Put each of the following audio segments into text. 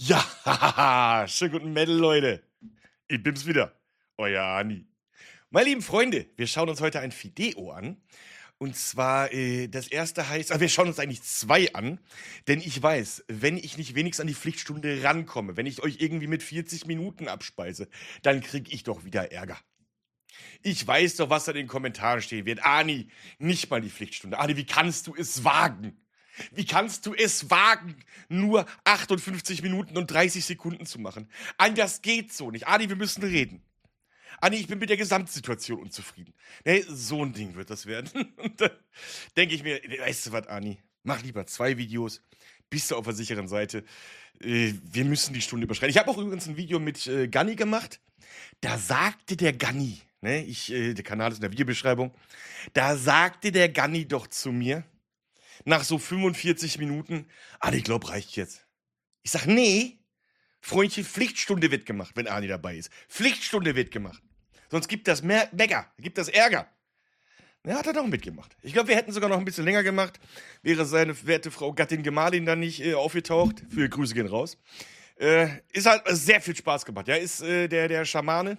Ja, schönen guten Metal, Leute. Ich bin's wieder, euer Ani. Meine lieben Freunde, wir schauen uns heute ein Video an. Und zwar, das erste heißt, wir schauen uns eigentlich zwei an. Denn ich weiß, wenn ich nicht wenigstens an die Pflichtstunde rankomme, wenn ich euch irgendwie mit 40 Minuten abspeise, dann krieg ich doch wieder Ärger. Ich weiß doch, was da in den Kommentaren stehen wird. Ani, nicht mal die Pflichtstunde. Ani, wie kannst du es wagen? Wie kannst du es wagen, nur 58 Minuten und 30 Sekunden zu machen? Ani, das geht so nicht. Ani, wir müssen reden. Ani, ich bin mit der Gesamtsituation unzufrieden. Nee, so ein Ding wird das werden. Und dann denke ich mir, weißt du was, Ani? Mach lieber zwei Videos. Bist du auf der sicheren Seite. Wir müssen die Stunde überschreiten. Ich habe auch übrigens ein Video mit Ganni gemacht. Da sagte der Ganni, ne, der Kanal ist in der Videobeschreibung, da sagte der Ganni doch zu mir, nach so 45 Minuten, ich glaube, reicht jetzt. Ich sag, nee, Freundchen, Pflichtstunde wird gemacht, wenn Ani dabei ist. Pflichtstunde wird gemacht. Sonst gibt das Mecker, gibt das Ärger. Ja, hat er doch mitgemacht. Ich glaube, wir hätten sogar noch ein bisschen länger gemacht, wäre seine werte Frau Gattin Gemahlin dann nicht aufgetaucht. Für Grüße gehen raus. Ist halt sehr viel Spaß gemacht. Ja, ist der Schamane.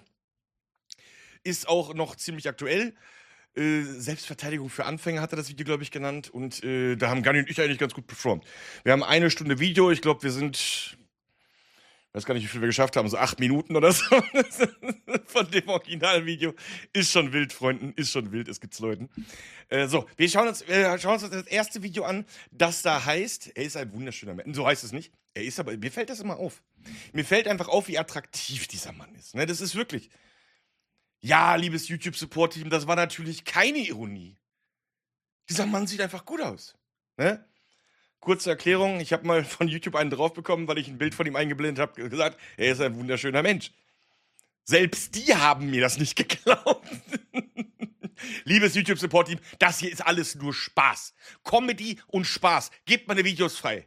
Ist auch noch ziemlich aktuell. Selbstverteidigung für Anfänger hat er das Video, glaube ich, genannt. Und da haben Ganni und ich eigentlich ganz gut performt. Wir haben 1 Stunde Video. Ich glaube, wir sind, weiß gar nicht, wie viel wir geschafft haben, so 8 Minuten oder so von dem Originalvideo. Ist schon wild, Freunden, ist schon wild, es gibt's Leuten. So, wir schauen uns das erste Video an, das da heißt, er ist ein wunderschöner Mann. So heißt es nicht. Er ist aber, mir fällt das immer auf. Mir fällt einfach auf, wie attraktiv dieser Mann ist. Ne, das ist wirklich. Ja, liebes YouTube-Support-Team, das war natürlich keine Ironie. Dieser Mann sieht einfach gut aus. Ne? Kurze Erklärung, ich habe mal von YouTube einen drauf bekommen, weil ich ein Bild von ihm eingeblendet habe, gesagt, er ist ein wunderschöner Mensch. Selbst die haben mir das nicht geglaubt. Liebes YouTube-Support-Team, das hier ist alles nur Spaß. Comedy und Spaß. Gebt meine Videos frei.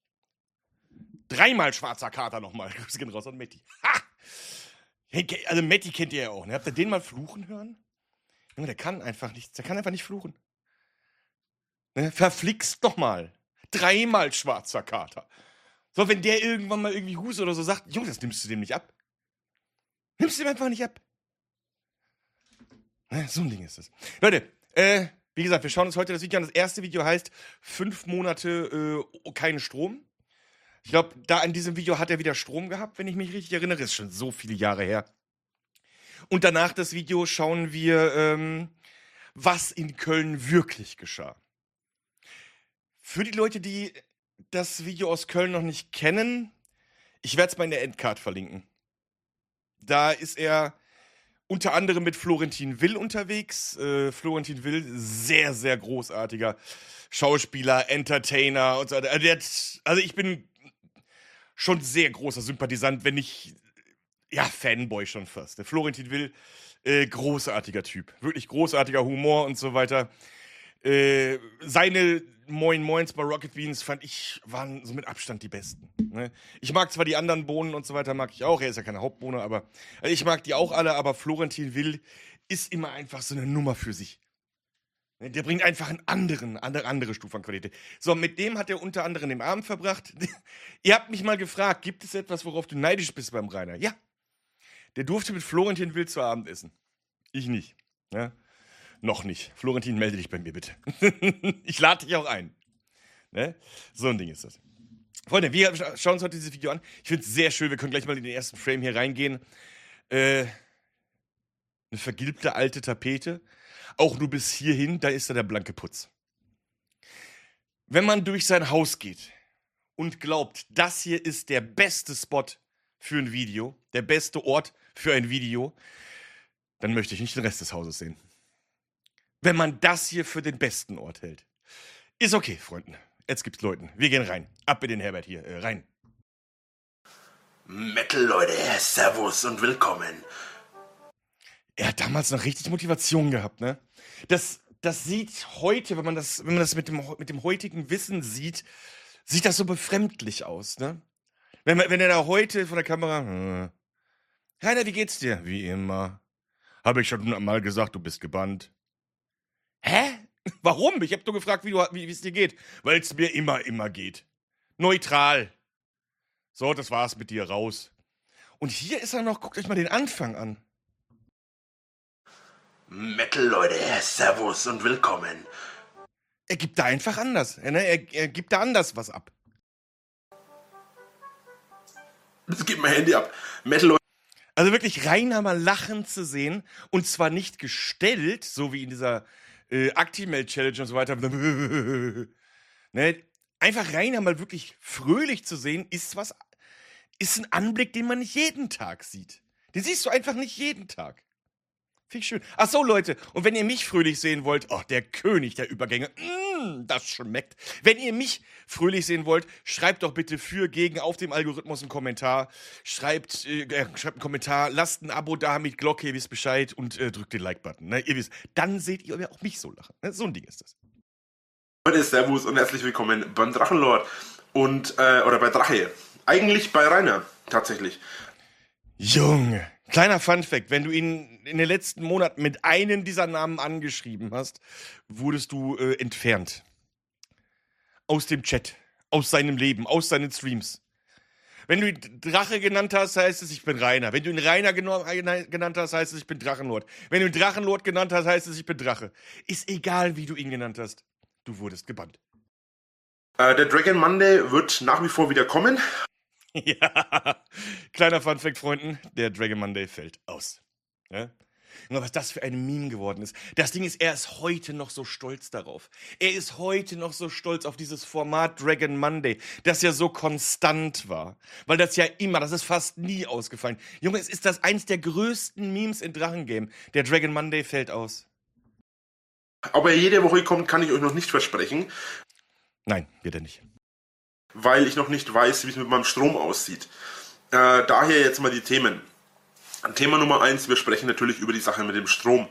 3-mal schwarzer Kater nochmal. Grüße gehen raus an Matti. Ha! Hey, also Matti kennt ihr ja auch, ne? Habt ihr den mal fluchen hören? Junge, der kann einfach nichts. Der kann einfach nicht fluchen. Ne? Verflixt doch mal. 3-mal schwarzer Kater. So, wenn der irgendwann mal irgendwie Huse oder so sagt, Junge, das nimmst du dem nicht ab. Nimmst du dem einfach nicht ab. Ne? So ein Ding ist das. Leute, wie gesagt, wir schauen uns heute das Video an. Das erste Video heißt 5 Monate kein Strom. Ich glaube, da in diesem Video hat er wieder Strom gehabt, wenn ich mich richtig erinnere. Das ist schon so viele Jahre her. Und danach das Video schauen wir, was in Köln wirklich geschah. Für die Leute, die das Video aus Köln noch nicht kennen, ich werde es mal in der Endcard verlinken. Da ist er unter anderem mit Florentin Will unterwegs. Florentin Will, sehr, sehr großartiger Schauspieler, Entertainer und so weiter. Also ich bin schon sehr großer Sympathisant, wenn nicht, ja, Fanboy schon fast. Der Florentin Will, großartiger Typ. Wirklich großartiger Humor und so weiter. Seine Moin Moins bei Rocket Beans fand ich, waren so mit Abstand die besten. Ne? Ich mag zwar die anderen Bohnen und so weiter, mag ich auch. Er ist ja keine Hauptbohne, aber ich mag die auch alle, aber Florentin Will ist immer einfach so eine Nummer für sich. Der bringt einfach eine andere Stufe an Qualität. So, mit dem hat er unter anderem den Abend verbracht. Ihr habt mich mal gefragt, gibt es etwas, worauf du neidisch bist beim Rainer? Ja. Der durfte mit Florentin Will zu Abend essen. Ich nicht. Ja? Noch nicht. Florentin, melde dich bei mir bitte. Ich lade dich auch ein. Ne? So ein Ding ist das. Freunde, wir schauen uns heute dieses Video an. Ich finde es sehr schön. Wir können gleich mal in den ersten Frame hier reingehen. Eine vergilbte alte Tapete. Auch nur bis hierhin, da ist da der blanke Putz. Wenn man durch sein Haus geht und glaubt, das hier ist der beste Spot für ein Video, der beste Ort für ein Video, dann möchte ich nicht den Rest des Hauses sehen. Wenn man das hier für den besten Ort hält. Ist okay, Freunden. Jetzt gibt's Leuten. Wir gehen rein. Ab in den Herbert hier. Rein. Metal, Leute. Servus und willkommen. Er hat damals noch richtig Motivation gehabt, ne? Das sieht heute, wenn man das mit dem heutigen Wissen sieht, sieht das so befremdlich aus, ne? Wenn er da heute vor der Kamera, Rainer, wie geht's dir? Wie immer. Habe ich schon mal gesagt, du bist gebannt. Hä? Warum? Ich hab nur gefragt, wie es dir geht. Weil es mir immer geht. Neutral. So, das war's mit dir, raus. Und hier ist er noch, guckt euch mal den Anfang an. Metal, Leute, Servus und willkommen. Er gibt da einfach anders. Ne? Er gibt da anders was ab. Jetzt gib mein Handy ab. Metal, Leute. Also wirklich Rainer mal lachend zu sehen. Und zwar nicht gestellt, so wie in dieser Actimel-Challenge und so weiter. Ne? Einfach Rainer mal wirklich fröhlich zu sehen, ist ein Anblick, den man nicht jeden Tag sieht. Den siehst du einfach nicht jeden Tag. Finde ich schön. Ach so, Leute, und wenn ihr mich fröhlich sehen wollt, oh, der König der Übergänge, das schmeckt. Wenn ihr mich fröhlich sehen wollt, schreibt doch bitte für, gegen auf dem Algorithmus einen Kommentar. Schreibt einen Kommentar, lasst ein Abo da mit Glocke, ihr wisst Bescheid und drückt den Like-Button. Ne? Ihr wisst, dann seht ihr auch mich so lachen. Ne? So ein Ding ist das. Leute, Servus und herzlich willkommen beim Drachenlord und, oder bei Drache. Eigentlich bei Rainer, tatsächlich. Junge, kleiner Funfact, wenn du ihn in den letzten Monaten mit einem dieser Namen angeschrieben hast, wurdest du entfernt. Aus dem Chat, aus seinem Leben, aus seinen Streams. Wenn du ihn Drache genannt hast, heißt es, ich bin Rainer. Wenn du ihn Rainer genannt hast, heißt es, ich bin Drachenlord. Wenn du ihn Drachenlord genannt hast, heißt es, ich bin Drache. Ist egal, wie du ihn genannt hast. Du wurdest gebannt. Der Dragon Monday wird nach wie vor wieder kommen. Ja, kleiner Funfact, Freunden, der Dragon Monday fällt aus. Ja? Und was das für ein Meme geworden ist. Das Ding ist, er ist heute noch so stolz darauf. Er ist heute noch so stolz auf dieses Format Dragon Monday, das ja so konstant war. Weil das ist fast nie ausgefallen. Junge, es ist das eins der größten Memes in Drachengame. Der Dragon Monday fällt aus. Ob er jede Woche kommt, kann ich euch noch nicht versprechen. Nein, wird er nicht. Weil ich noch nicht weiß, wie es mit meinem Strom aussieht. Daher jetzt mal die Themen. Thema Nummer 1, wir sprechen natürlich über die Sache mit dem Strom.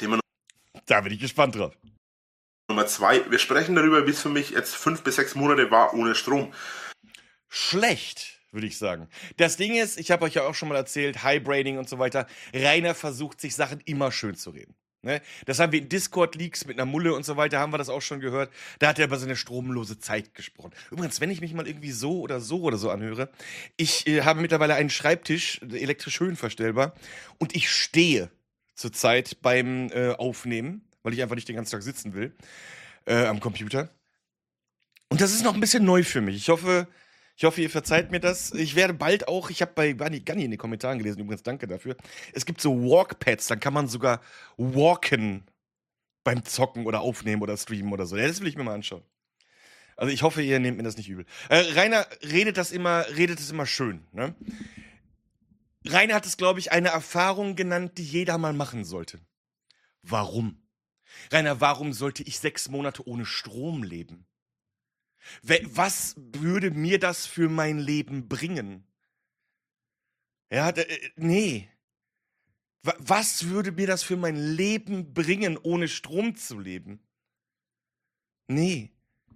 Da bin ich gespannt drauf. Nummer 2, wir sprechen darüber, wie es für mich jetzt 5 bis 6 Monate war ohne Strom. Schlecht, würde ich sagen. Das Ding ist, ich habe euch ja auch schon mal erzählt, Highbraiding und so weiter. Rainer versucht, sich Sachen immer schön zu reden. Ne? Das haben wir in Discord-Leaks mit einer Mulle und so weiter, haben wir das auch schon gehört. Da hat er über seine stromlose Zeit gesprochen. Übrigens, wenn ich mich mal irgendwie so oder so anhöre, ich habe mittlerweile einen Schreibtisch, elektrisch höhenverstellbar, und ich stehe zurzeit beim Aufnehmen, weil ich einfach nicht den ganzen Tag sitzen will, am Computer. Und das ist noch ein bisschen neu für mich. Ich hoffe, ihr verzeiht mir das. Ich werde bald auch, ich habe bei Ganni in den Kommentaren gelesen, übrigens danke dafür, es gibt so Walkpads, dann kann man sogar walken beim Zocken oder Aufnehmen oder streamen oder so. Ja, das will ich mir mal anschauen. Also ich hoffe, ihr nehmt mir das nicht übel. Rainer redet es immer schön. Ne? Rainer hat es, glaube ich, eine Erfahrung genannt, die jeder mal machen sollte. Warum? Rainer, warum sollte ich 6 Monate ohne Strom leben? Was würde mir das für mein Leben bringen? Ja, nee. Was würde mir das für mein Leben bringen, ohne Strom zu leben? Nee.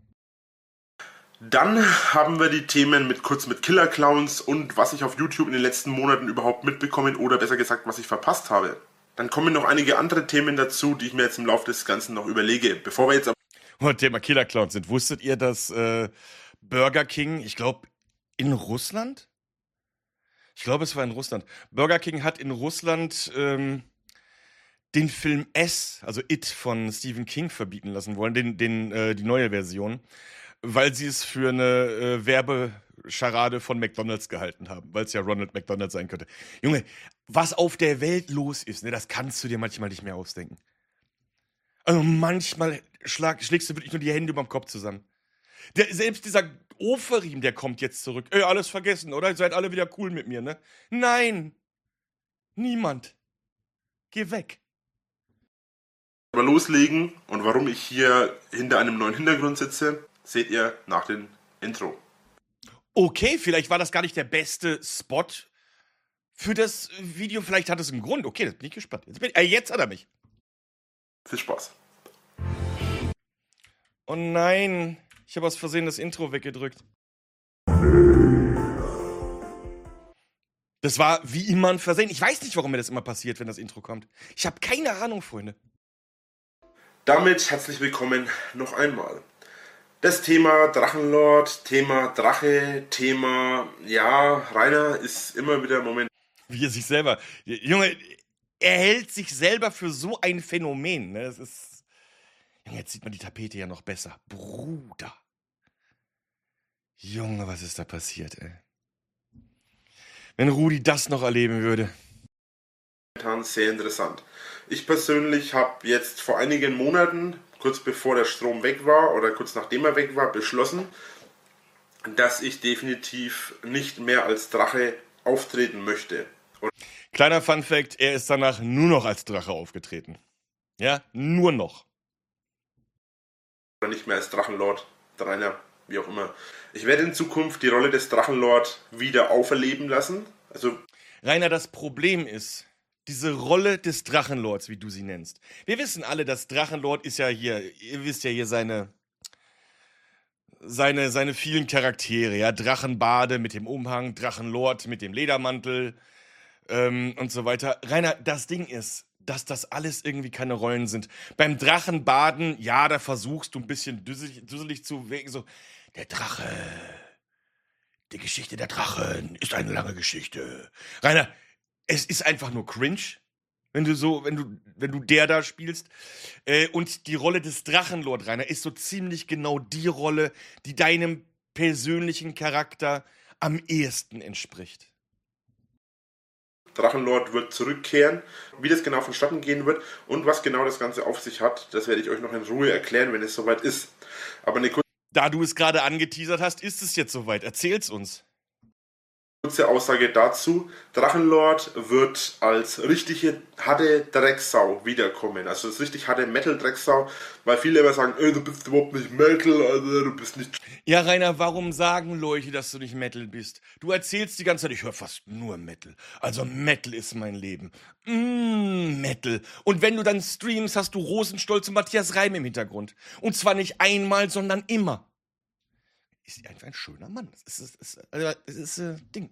Dann haben wir die Themen kurz mit Killer Clowns und was ich auf YouTube in den letzten Monaten überhaupt mitbekommen oder besser gesagt, was ich verpasst habe. Dann kommen noch einige andere Themen dazu, die ich mir jetzt im Laufe des Ganzen noch überlege. Bevor wir jetzt und Thema Killer Clowns sind. Wusstet ihr, dass Burger King, ich glaube, in Russland? Ich glaube, es war in Russland. Burger King hat in Russland den Film S, also It von Stephen King, verbieten lassen wollen, die neue Version, weil sie es für eine Werbescharade von McDonald's gehalten haben, weil es ja Ronald McDonald sein könnte. Junge, was auf der Welt los ist, ne, das kannst du dir manchmal nicht mehr ausdenken. Also manchmal schlägst du wirklich nur die Hände überm Kopf zusammen. Selbst dieser Oferim, der kommt jetzt zurück. Alles vergessen, oder? Ihr seid alle wieder cool mit mir, ne? Nein! Niemand. Geh weg. Aber loslegen und warum ich hier hinter einem neuen Hintergrund sitze, seht ihr nach dem Intro. Okay, vielleicht war das gar nicht der beste Spot für das Video. Vielleicht hat es einen Grund. Okay, das bin ich gespannt. Jetzt hat er mich. Viel Spaß. Oh nein, ich habe aus Versehen das Intro weggedrückt. Das war wie immer ein Versehen. Ich weiß nicht, warum mir das immer passiert, wenn das Intro kommt. Ich habe keine Ahnung, Freunde. Damit herzlich willkommen noch einmal. Das Thema Drachenlord, Thema Drache, Thema, ja, Rainer ist immer wieder momentan Wie er sich selber. Junge, er hält sich selber für so ein Phänomen. Ne? Das ist. Junge, jetzt sieht man die Tapete ja noch besser. Bruder. Junge, was ist da passiert, ey? Wenn Rudi das noch erleben würde. sehr interessant. Ich persönlich habe jetzt vor einigen Monaten, kurz bevor der Strom weg war oder kurz nachdem er weg war, beschlossen, dass ich definitiv nicht mehr als Drache auftreten möchte. Kleiner Funfact, er ist danach nur noch als Drache aufgetreten. Ja, nur noch. Oder nicht mehr als Drachenlord, Rainer, wie auch immer. Ich werde in Zukunft die Rolle des Drachenlord wieder auferleben lassen. Also Rainer, das Problem ist, diese Rolle des Drachenlords, wie du sie nennst. Wir wissen alle, dass Drachenlord ist ja hier, ihr wisst ja hier seine vielen Charaktere, ja. Drachenbade mit dem Umhang, Drachenlord mit dem Ledermantel und so weiter. Rainer, das Ding ist, dass das alles irgendwie keine Rollen sind. Beim Drachenbaden, ja, da versuchst du ein bisschen dusselig zu wirken, so, der Drache, die Geschichte der Drachen ist eine lange Geschichte. Rainer, es ist einfach nur cringe, wenn du der da spielst. Und die Rolle des Drachenlord, Rainer, ist so ziemlich genau die Rolle, die deinem persönlichen Charakter am ehesten entspricht. Drachenlord wird zurückkehren. Wie das genau vonstatten gehen wird und was genau das Ganze auf sich hat, das werde ich euch noch in Ruhe erklären, wenn es soweit ist. Aber eine Da du es gerade angeteasert hast, ist es jetzt soweit. Erzähl's uns. kurze Aussage dazu. Drachenlord wird als richtige harte Drecksau wiederkommen. Also als richtig harte Metal-Drecksau, weil viele immer sagen, du bist überhaupt nicht Metal, also du bist nicht... Ja, Rainer, warum sagen Leute, dass du nicht Metal bist? Du erzählst die ganze Zeit, ich höre fast nur Metal. Also Metal ist mein Leben. Metal. Und wenn du dann streamst, hast du Rosenstolz und Matthias Reim im Hintergrund. Und zwar nicht einmal, sondern immer. Ist einfach ein schöner Mann. Das ist Ding.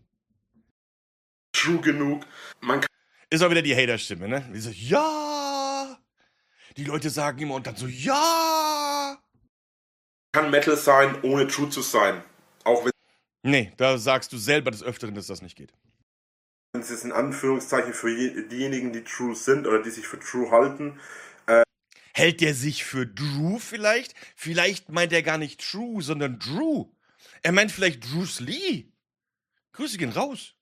True genug. Man Ist auch wieder die Hater-Stimme, ne? Die so, ja. Die Leute sagen immer und dann so, ja. kann Metal sein, ohne True zu sein. Auch wenn Nee, da sagst du selber des Öfteren, dass das nicht geht. es jetzt in Anführungszeichen für diejenigen, die True sind oder die sich für True halten, Hält der sich für Drew vielleicht? Vielleicht meint er gar nicht True, sondern Drew. Er meint vielleicht Bruce Lee. Grüße gehen raus.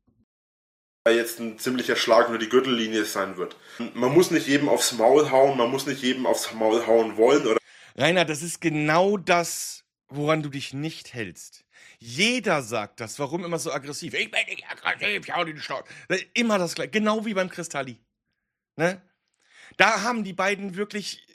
jetzt ein ziemlicher Schlag nur die Gürtellinie sein wird. Man muss nicht jedem aufs Maul hauen, man muss nicht jedem aufs Maul hauen wollen oder Rainer, das ist genau das, woran du dich nicht hältst. Jeder sagt das. Warum immer so aggressiv? Ich bin nicht aggressiv, ich hau den Stock. Immer das gleiche. Genau wie beim Kristalli. Ne? Da haben die beiden wirklich,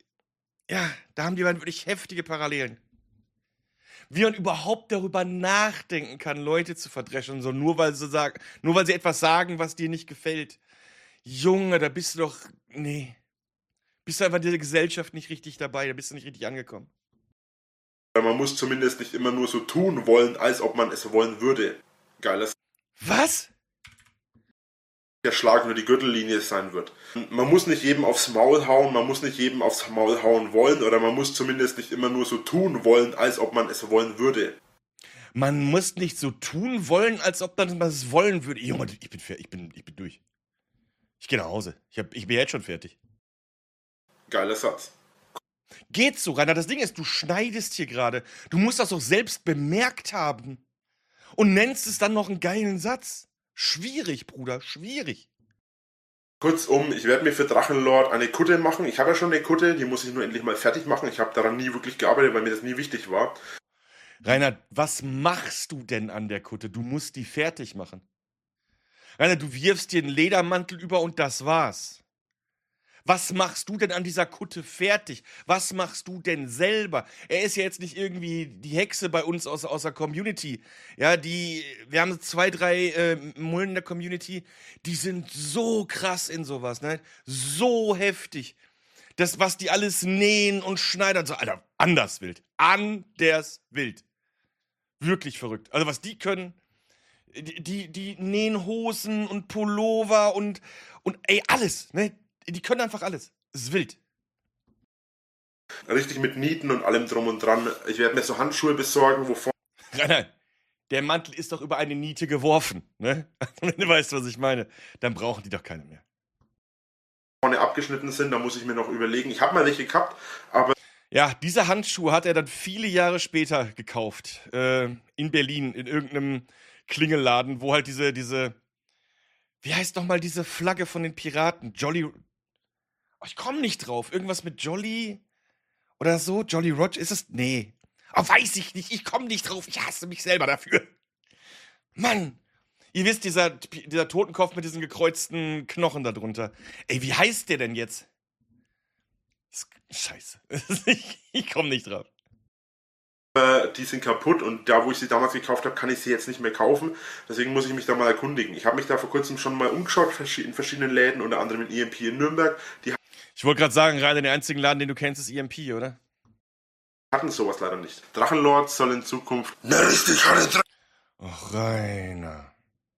heftige Parallelen. Wie man überhaupt darüber nachdenken kann, Leute zu verdreschen, so nur weil sie etwas sagen, was dir nicht gefällt. Junge, da bist du doch, nee. Bist du einfach in dieser Gesellschaft nicht richtig dabei, da bist du nicht richtig angekommen. man muss zumindest nicht immer nur so tun wollen, als ob man es wollen würde. Geiler Was? Schlag nur die Gürtellinie sein wird. Man muss nicht jedem aufs Maul hauen, man muss nicht jedem aufs Maul hauen wollen oder man muss zumindest nicht immer nur so tun wollen, als ob man es wollen würde. Man muss nicht so tun wollen, als ob man es wollen würde. Junge, ich bin durch. Ich gehe nach Hause. Ich bin jetzt schon fertig. Geiler Satz. Geht so, Rainer. Das Ding ist, du schneidest hier gerade. Du musst das doch selbst bemerkt haben. Und nennst es dann noch einen geilen Satz. Schwierig, Bruder, schwierig. Kurzum, ich werde mir für Drachenlord eine Kutte machen. Ich habe ja schon eine Kutte, die muss ich nur endlich mal fertig machen. Ich habe daran nie wirklich gearbeitet, weil mir das nie wichtig war. Rainer, was machst du denn an der Kutte? Du musst die fertig machen. Rainer, du wirfst dir einen Ledermantel über und das war's. Was machst du denn an dieser Kutte fertig? Was machst du denn selber? Er ist ja jetzt nicht irgendwie die Hexe bei uns aus der Community. Ja, wir haben 2, 3 Mullen in der Community, die sind so krass in sowas, ne? So heftig. Das, was die alles nähen und schneidern, so, Alter, anders wild. Anders wild. Wirklich verrückt. Also, was die können, die nähen Hosen und Pullover und ey, alles, ne? Die können einfach alles. Es ist wild. Richtig mit Nieten und allem drum und dran. Ich werde mir so Handschuhe besorgen, wo Rainer, der Mantel ist doch über eine Niete geworfen, ne? Wenn du weißt, was ich meine, dann brauchen die doch keine mehr. vorne abgeschnitten sind. Da muss ich mir noch überlegen. Ich habe mal welche gehabt, aber Ja, diese Handschuhe hat er dann viele Jahre später gekauft. In Berlin, in irgendeinem Klingelladen, wo halt diese, wie heißt nochmal diese Flagge von den Piraten? Jolly. Oh, ich komme nicht drauf. Irgendwas mit Jolly oder so? Jolly Roger? Ist es? Nee. Oh, weiß ich nicht. Ich komme nicht drauf. Ich hasse mich selber dafür. Mann. Ihr wisst, dieser Totenkopf mit diesen gekreuzten Knochen da drunter. Ey, wie heißt der denn jetzt? Scheiße. Ich komme nicht drauf. die sind kaputt und da, wo ich sie damals gekauft habe, kann ich sie jetzt nicht mehr kaufen. Deswegen muss ich mich da mal erkundigen. Ich habe mich da vor kurzem schon mal umgeschaut in verschiedenen Läden, unter anderem in EMP in Nürnberg. Die Ich wollte gerade sagen, Rainer, der einzige Laden, den du kennst, ist EMP, oder? hatten sowas leider nicht. Drachenlord soll in Zukunft eine richtig harte Ach, Rainer.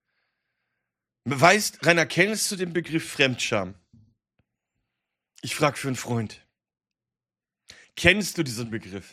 Weißt, Rainer, kennst du den Begriff Fremdscham? Ich frag für einen Freund. Kennst du diesen Begriff?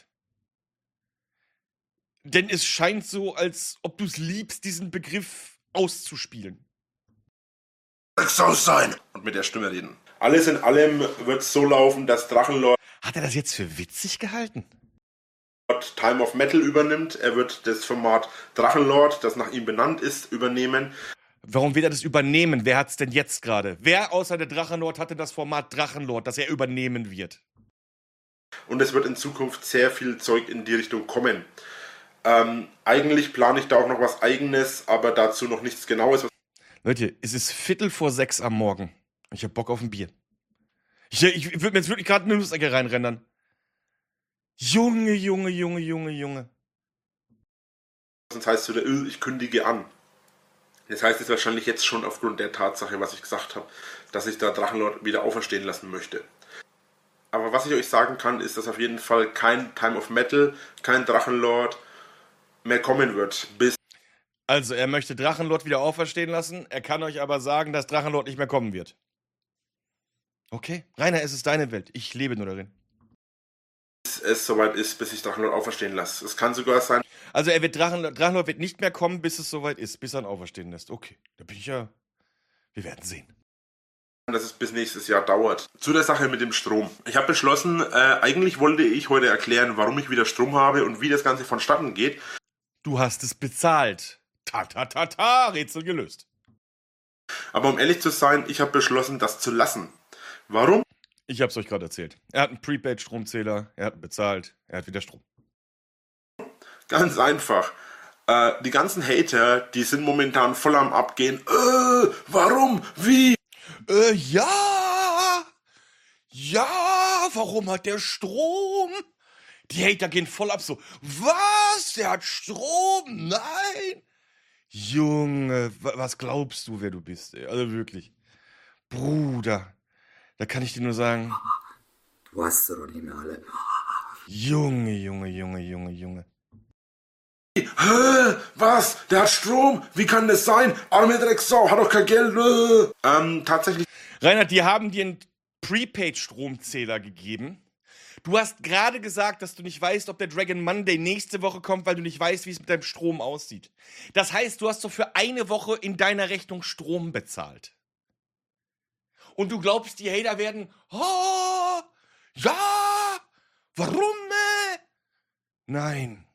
Denn es scheint so, als ob du es liebst, diesen Begriff auszuspielen. Drecksau sein und mit der Stimme reden. Alles in allem wird es so laufen, dass Drachenlord Hat er das jetzt für witzig gehalten? Time of Metal übernimmt. Er wird das Format Drachenlord, das nach ihm benannt ist, übernehmen. Warum will er das übernehmen? Wer hat's denn jetzt gerade? Wer außer der Drachenlord hatte das Format Drachenlord, das er übernehmen wird? Und es wird in Zukunft sehr viel Zeug in die Richtung kommen. Eigentlich plane ich da auch noch was Eigenes, aber dazu noch nichts Genaues. Leute, es ist 5:45 am Morgen. Ich hab Bock auf ein Bier. Ich würde mir jetzt wirklich gerade eine Nussecke reinrennen. Junge. Sonst heißt es wieder, ich kündige an. Das heißt es wahrscheinlich jetzt schon aufgrund der Tatsache, was ich gesagt habe, dass ich da Drachenlord wieder auferstehen lassen möchte. Aber was ich euch sagen kann, ist, dass auf jeden Fall kein Time of Metal, kein Drachenlord mehr kommen wird. Also, er möchte Drachenlord wieder auferstehen lassen. Er kann euch aber sagen, dass Drachenlord nicht mehr kommen wird. Okay, Rainer, es ist deine Welt. Ich lebe nur darin. Bis es soweit ist, bis ich Drachenlord auferstehen lasse. Es kann sogar sein. Also, Drachenlord wird nicht mehr kommen, bis es soweit ist, bis er ihn auferstehen lässt. Okay, da bin ich ja. Wir werden sehen. Dass es bis nächstes Jahr dauert. Zu der Sache mit dem Strom. Ich habe beschlossen, eigentlich wollte ich heute erklären, warum ich wieder Strom habe und wie das Ganze vonstatten geht. Du hast es bezahlt. Rätsel gelöst. Aber um ehrlich zu sein, ich habe beschlossen, das zu lassen. Warum? Ich hab's euch gerade erzählt. Er hat einen Prepaid-Stromzähler, er hat ihn bezahlt, er hat wieder Strom. Ganz einfach. Die ganzen Hater, die sind momentan voll am Abgehen. Warum? Wie? Ja, warum hat der Strom? Die Hater gehen voll ab so, was, der hat Strom? Nein! Junge, was glaubst du, wer du bist? Ey? Also wirklich. Bruder, da kann ich dir nur sagen. Du hast sie doch nicht mehr alle. Junge. Was? Der hat Strom? Wie kann das sein? Arme Drecksau, hat doch kein Geld. Tatsächlich. Reinhard, die haben dir einen Prepaid-Stromzähler gegeben. Du hast gerade gesagt, dass du nicht weißt, ob der Dragon Monday nächste Woche kommt, weil du nicht weißt, wie es mit deinem Strom aussieht. Das heißt, du hast so für eine Woche in deiner Rechnung Strom bezahlt. Und du glaubst, die Hater werden, oh, ja, warum? Nein.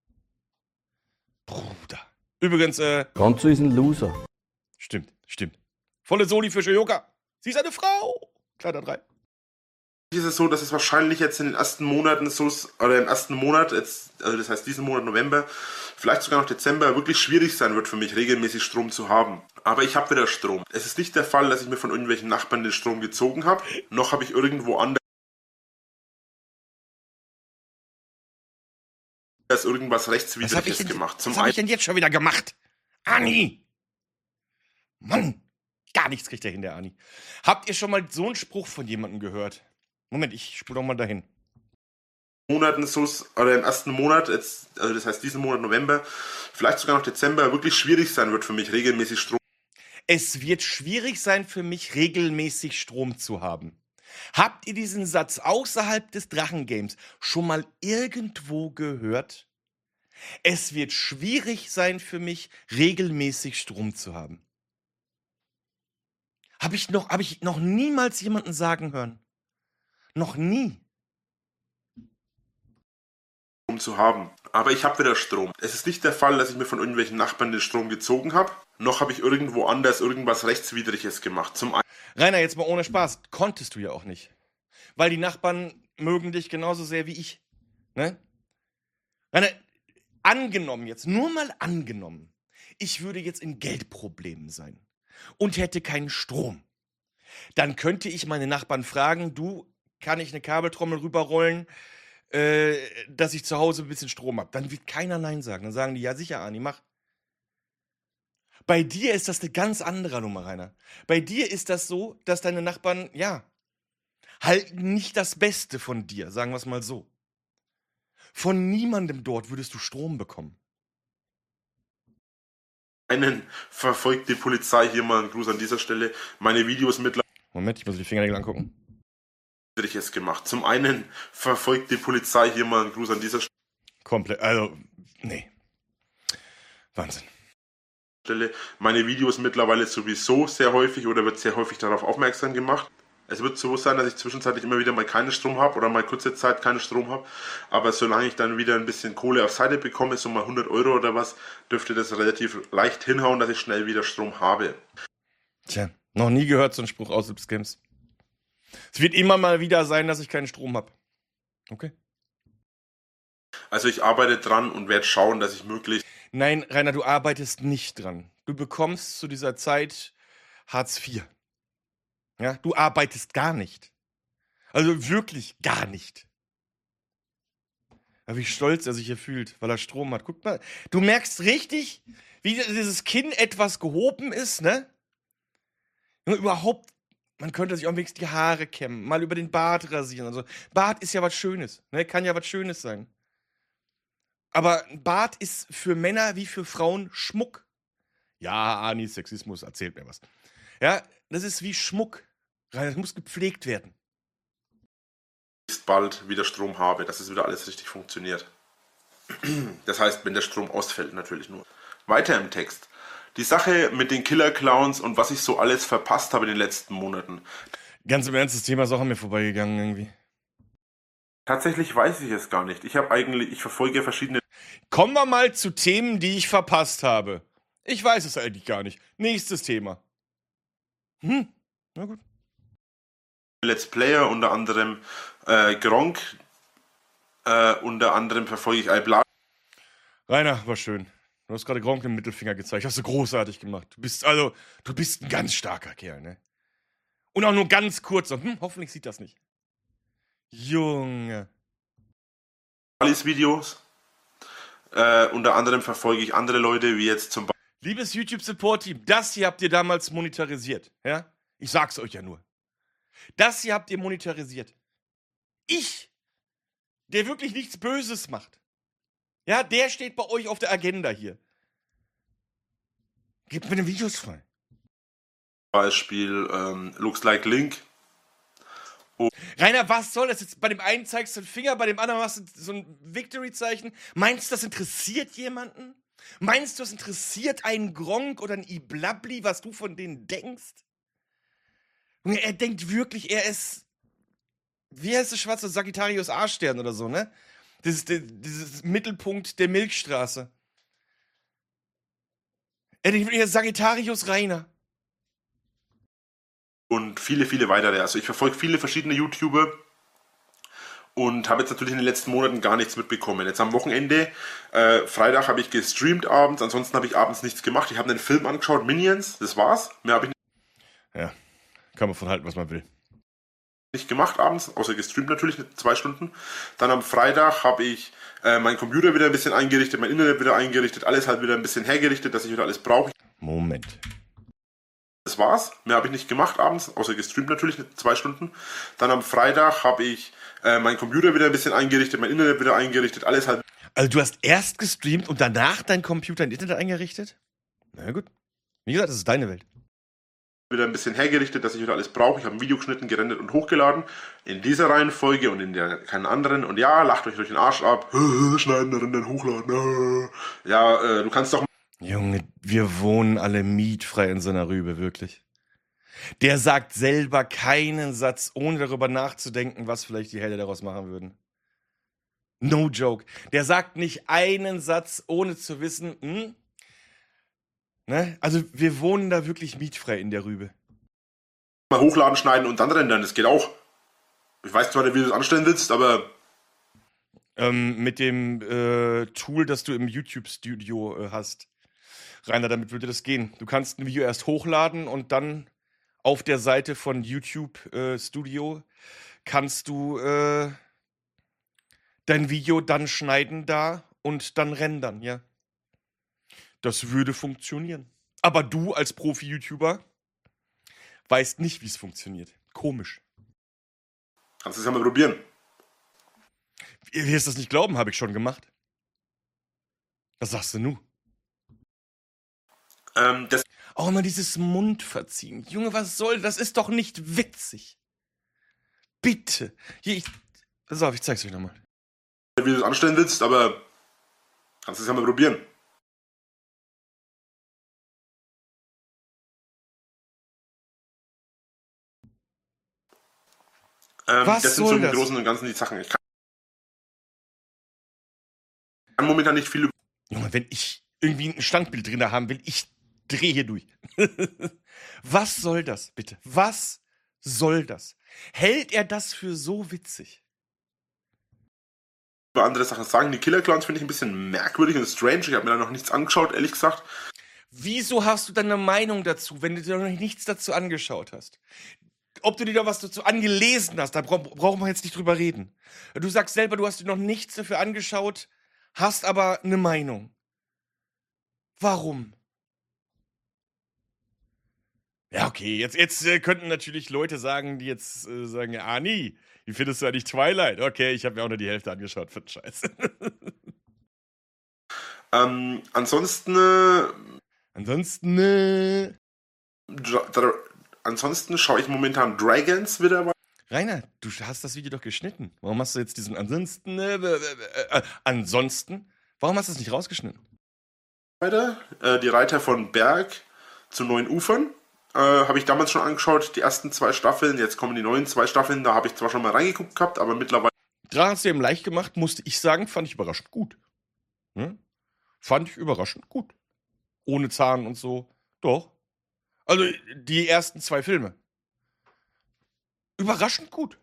Bruder. Übrigens, Gonzo ist ein Loser. Stimmt. Volle Soli für Shoyoka. Sie ist eine Frau. Kleider 3. Ist es so, dass es wahrscheinlich jetzt in den ersten Monaten oder im ersten Monat, jetzt, also das heißt diesen Monat November, vielleicht sogar noch Dezember, wirklich schwierig sein wird für mich, regelmäßig Strom zu haben. Aber ich habe wieder Strom. Es ist nicht der Fall, dass ich mir von irgendwelchen Nachbarn den Strom gezogen habe, noch habe ich irgendwo anders irgendwas Rechtswidriges gemacht. Was habe ich denn jetzt schon wieder gemacht? Anni! Mann! Gar nichts kriegt er hin, der Anni. Habt ihr schon mal so einen Spruch von jemandem gehört? Moment, ich spule doch mal dahin. Monaten oder im ersten Monat, jetzt, also das heißt diesen Monat November, vielleicht sogar noch Dezember, wirklich schwierig sein wird für mich, regelmäßig Strom. Es wird schwierig sein für mich, regelmäßig Strom zu haben. Habt ihr diesen Satz außerhalb des Drachengames schon mal irgendwo gehört? Es wird schwierig sein für mich, regelmäßig Strom zu haben. Hab ich noch niemals jemanden sagen hören. Noch nie. Zu haben. Aber ich habe wieder Strom. Es ist nicht der Fall, dass ich mir von irgendwelchen Nachbarn den Strom gezogen habe, noch habe ich irgendwo anders irgendwas Rechtswidriges gemacht. Zum einen Rainer, jetzt mal ohne Spaß, konntest du ja auch nicht. Weil die Nachbarn mögen dich genauso sehr wie ich. Ne? Rainer, angenommen jetzt, nur mal angenommen, ich würde jetzt in Geldproblemen sein und hätte keinen Strom. Dann könnte ich meine Nachbarn fragen, du, kann ich eine Kabeltrommel rüberrollen, dass ich zu Hause ein bisschen Strom habe. Dann wird keiner Nein sagen. Dann sagen die, ja sicher, Arni, mach. Bei dir ist das eine ganz andere Nummer, Rainer. Bei dir ist das so, dass deine Nachbarn, ja, halten nicht das Beste von dir, sagen wir es mal so. Von niemandem dort würdest du Strom bekommen. verfolgt die Polizei, hier mal einen Gruß an dieser Stelle, meine Videos mittlerweile Moment, ich muss die Fingernägel angucken. Widriges gemacht. Zum einen verfolgt die Polizei, hier mal einen Gruß an dieser Komplett, also, nee. Wahnsinn. Stelle, meine Videos mittlerweile sowieso sehr häufig oder wird sehr häufig darauf aufmerksam gemacht. Es wird so sein, dass ich zwischenzeitlich immer wieder mal keinen Strom habe oder mal kurze Zeit keinen Strom habe. Aber solange ich dann wieder ein bisschen Kohle auf Seite bekomme, so mal 100 Euro oder was, dürfte das relativ leicht hinhauen, dass ich schnell wieder Strom habe. Tja, noch nie gehört so ein Spruch aus Games. Es wird immer mal wieder sein, dass ich keinen Strom habe. Okay. Also ich arbeite dran und werde schauen, dass ich möglichst... Nein, Rainer, du arbeitest nicht dran. Du bekommst zu dieser Zeit Hartz IV. Ja, du arbeitest gar nicht. Also wirklich gar nicht. Aber wie stolz er sich hier fühlt, weil er Strom hat. Guck mal, du merkst richtig, wie dieses Kinn etwas gehoben ist, ne? Nur überhaupt, man könnte sich auch wenigstens die Haare kämmen, mal über den Bart rasieren. Also, Bart ist ja was Schönes, ne? Kann ja was Schönes sein. Aber ein Bart ist für Männer wie für Frauen Schmuck. Ja, Arni, Sexismus, erzählt mir was. Ja, das ist wie Schmuck. Das muss gepflegt werden. bald wieder Strom habe, dass es wieder alles richtig funktioniert. Das heißt, wenn der Strom ausfällt natürlich nur. Weiter im Text. Die Sache mit den Killer-Clowns und was ich so alles verpasst habe in den letzten Monaten. Ganz im Ernst, das Thema ist auch an mir vorbeigegangen irgendwie. Tatsächlich weiß ich es gar nicht. Ich verfolge verschiedene... Kommen wir mal zu Themen, die ich verpasst habe. Ich weiß es eigentlich gar nicht. Nächstes Thema. Na gut. Let's Player, unter anderem Gronk. Unter anderem verfolge ich Albla. Rainer, war schön. Du hast gerade Gronk den Mittelfinger gezeigt. Hast du großartig gemacht. Du bist ein ganz starker Kerl, ne? Und auch nur ganz kurz. Hoffentlich sieht das nicht. Junge. Videos. Unter anderem verfolge ich andere Leute, wie jetzt zum Beispiel... Liebes YouTube-Support-Team, das hier habt ihr damals monetarisiert, ja? Ich sag's euch ja nur. Das hier habt ihr monetarisiert. Ich, der wirklich nichts Böses macht. Ja, der steht bei euch auf der Agenda hier. Gebt mir den Videos frei. Beispiel Looks Like Link. Rainer, was soll das jetzt? Bei dem einen zeigst du den Finger, bei dem anderen machst du so ein Victory-Zeichen. Meinst du, das interessiert jemanden? Meinst du, das interessiert einen Gronk oder einen Iblabli, was du von denen denkst? Er denkt wirklich, er ist... Wie heißt das schwarze Sagittarius A-Stern oder so, ne? Dieses Mittelpunkt der Milchstraße. Er denkt wirklich, er ist Sagittarius Rainer. Und viele, viele weitere. Also ich verfolge viele verschiedene YouTuber und habe jetzt natürlich in den letzten Monaten gar nichts mitbekommen. Jetzt am Wochenende, Freitag habe ich gestreamt abends, ansonsten habe ich abends nichts gemacht. Ich habe einen Film angeschaut, Minions, das war's. Mehr habe ich Ja, kann man von halten, was man will. nicht gemacht abends, außer gestreamt natürlich, 2 Stunden. Dann am Freitag habe ich meinen Computer wieder ein bisschen eingerichtet, mein Internet wieder eingerichtet, alles halt wieder ein bisschen hergerichtet, dass ich wieder alles brauche. Moment. Das war's. Mehr habe ich nicht gemacht abends, außer gestreamt natürlich, 2 Stunden. Dann am Freitag habe ich meinen Computer wieder ein bisschen eingerichtet, mein Internet wieder eingerichtet, alles halt... Also du hast erst gestreamt und danach dein Computer und Internet eingerichtet? Na gut. Wie gesagt, das ist deine Welt. wieder ein bisschen hergerichtet, dass ich wieder alles brauche. Ich habe ein Video geschnitten, gerendert und hochgeladen. In dieser Reihenfolge und in der keinen anderen. Und ja, lacht euch durch den Arsch ab. Schneiden, rendern, hochladen. Ja, du kannst doch... Junge, wir wohnen alle mietfrei in so einer Rübe, wirklich. Der sagt selber keinen Satz, ohne darüber nachzudenken, was vielleicht die Helle daraus machen würden. No joke. Der sagt nicht einen Satz, ohne zu wissen, ne? Also wir wohnen da wirklich mietfrei in der Rübe. Mal hochladen, schneiden und dann rendern, das geht auch. Ich weiß zwar nicht, wie du das anstellen willst, aber... Mit dem Tool, das du im YouTube-Studio hast. Rainer, damit würde das gehen. Du kannst ein Video erst hochladen und dann auf der Seite von YouTube Studio kannst du dein Video dann schneiden da und dann rendern, ja. Das würde funktionieren. Aber du als Profi-YouTuber weißt nicht, wie es funktioniert. Komisch. Kannst du es ja mal probieren. Ihr wirst das nicht glauben, habe ich schon gemacht. Was sagst du nu? Das Oh, immer dieses Mundverziehen. Junge, was soll das? Ist doch nicht witzig. Bitte. Hier, pass auf, ich zeig's euch nochmal. Wie du es anstellen willst, aber kannst du es ja mal probieren. Was das sind soll so im das? Großen und Ganzen die Sachen. Ich kann momentan nicht viel... Junge, wenn ich irgendwie ein Standbild drin haben will, ich drehe hier durch. Was soll das, bitte? Was soll das? Hält er das für so witzig? über andere Sachen sagen. Die Killer Clowns finde ich ein bisschen merkwürdig und strange. Ich habe mir da noch nichts angeschaut, ehrlich gesagt. Wieso hast du dann eine Meinung dazu, wenn du dir noch nichts dazu angeschaut hast? Ob du dir da was dazu angelesen hast, da brauchen wir jetzt nicht drüber reden. Du sagst selber, du hast dir noch nichts dafür angeschaut, hast aber eine Meinung. Warum? Ja, okay, jetzt könnten natürlich Leute sagen, die jetzt sagen, ja, Ani, wie findest du eigentlich Twilight? Okay, ich habe mir auch nur die Hälfte angeschaut, für den Scheiß. Ansonsten ansonsten schaue ich momentan Dragons wieder. Rainer, du hast das Video doch geschnitten. Warum hast du jetzt diesen ansonsten, warum hast du es nicht rausgeschnitten? Weiter. Die Reiter von Berg zu neuen Ufern. Habe ich damals schon angeschaut, die ersten 2 Staffeln. Jetzt kommen die neuen 2 Staffeln. Da habe ich zwar schon mal reingeguckt gehabt, aber mittlerweile... Drachen hast du eben leicht gemacht, musste ich sagen, fand ich überraschend gut. Hm? Fand ich überraschend gut. Ohne Zahn und so. Doch. Also die ersten 2 Filme. Überraschend gut.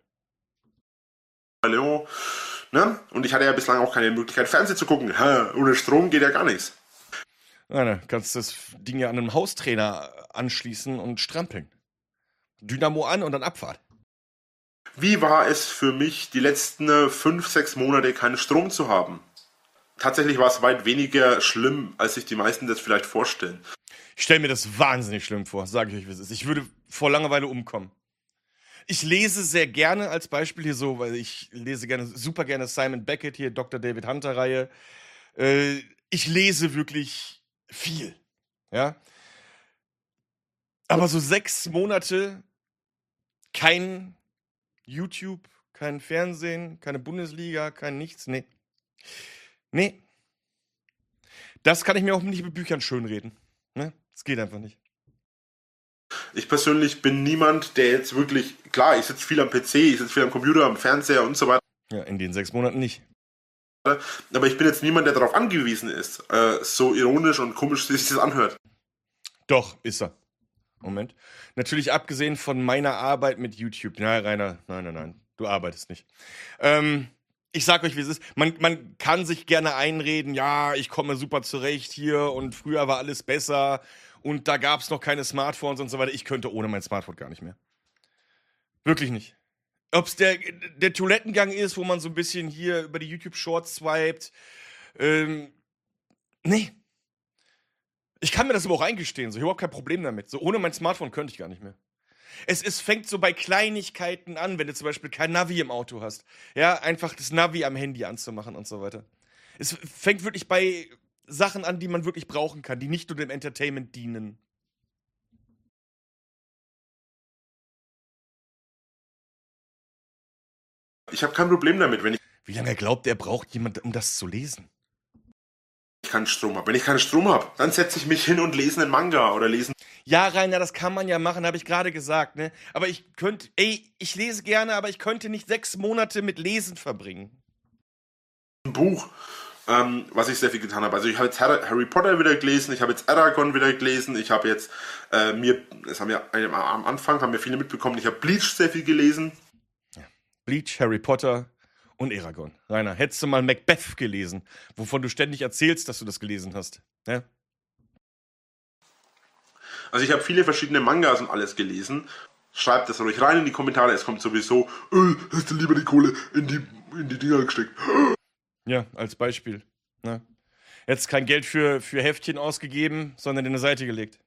Ne? Und ich hatte ja bislang auch keine Möglichkeit, Fernsehen zu gucken. Ohne Strom geht ja gar nichts. Nein, kannst das Ding ja an einem Haustrainer anschließen und strampeln. Dynamo an und dann Abfahrt. Wie war es für mich, die letzten 5, 6 Monate keinen Strom zu haben? Tatsächlich war es weit weniger schlimm, als sich die meisten das vielleicht vorstellen. Ich stelle mir das wahnsinnig schlimm vor, sage ich euch, wie es ist. Ich würde vor Langeweile umkommen. Ich lese sehr gerne als Beispiel hier so, weil ich lese super gerne Simon Beckett hier, Dr. David Hunter Reihe. Ich lese wirklich viel, ja. Aber so 6 Monate kein YouTube, kein Fernsehen, keine Bundesliga, kein nichts, nee. Nee. Das kann ich mir auch nicht mit Büchern schönreden. Ne? Das geht einfach nicht. Ich persönlich bin niemand, der jetzt wirklich, klar, ich sitze viel am PC, ich sitze viel am Computer, am Fernseher und so weiter. Ja, in den 6 Monaten nicht. Aber ich bin jetzt niemand, der darauf angewiesen ist. So ironisch und komisch, wie sich das anhört. Doch, ist er. Moment. Natürlich abgesehen von meiner Arbeit mit YouTube. Nein, Rainer, nein. Du arbeitest nicht. Ich sag euch, wie es ist. Man kann sich gerne einreden, ja, ich komme super zurecht hier und früher war alles besser und da gab es noch keine Smartphones und so weiter. Ich könnte ohne mein Smartphone gar nicht mehr. Wirklich nicht. Ob es der Toilettengang ist, wo man so ein bisschen hier über die YouTube-Shorts swiped. Nee. Ich kann mir das aber auch eingestehen, so, ich habe überhaupt kein Problem damit. So, ohne mein Smartphone könnte ich gar nicht mehr. Es fängt so bei Kleinigkeiten an, wenn du zum Beispiel kein Navi im Auto hast. Ja, einfach das Navi am Handy anzumachen und so weiter. Es fängt wirklich bei Sachen an, die man wirklich brauchen kann, die nicht nur dem Entertainment dienen. ich hab kein Problem damit, wenn Wie lange glaubt er, braucht jemand, um das zu lesen? ich keinen Strom habe. Wenn ich keinen Strom habe, dann setze ich mich hin und lese einen Manga oder lese Ja, Rainer, das kann man ja machen, habe ich gerade gesagt, ne? Aber ich lese gerne, aber ich könnte nicht 6 Monate mit Lesen verbringen. ein Buch, was ich sehr viel getan habe. Also ich habe jetzt Harry Potter wieder gelesen, ich habe jetzt Eragon wieder gelesen, ich habe jetzt am Anfang haben wir viele mitbekommen, ich habe Bleach sehr viel gelesen. Bleach, Harry Potter und Eragon. Rainer, hättest du mal Macbeth gelesen, wovon du ständig erzählst, dass du das gelesen hast? Ja? Also ich habe viele verschiedene Mangas und alles gelesen. Schreibt das ruhig rein in die Kommentare, es kommt sowieso, hast du lieber die Kohle in die Dinger gesteckt. Ja, als Beispiel. Ne? Jetzt kein Geld für Heftchen ausgegeben, sondern in eine Seite gelegt.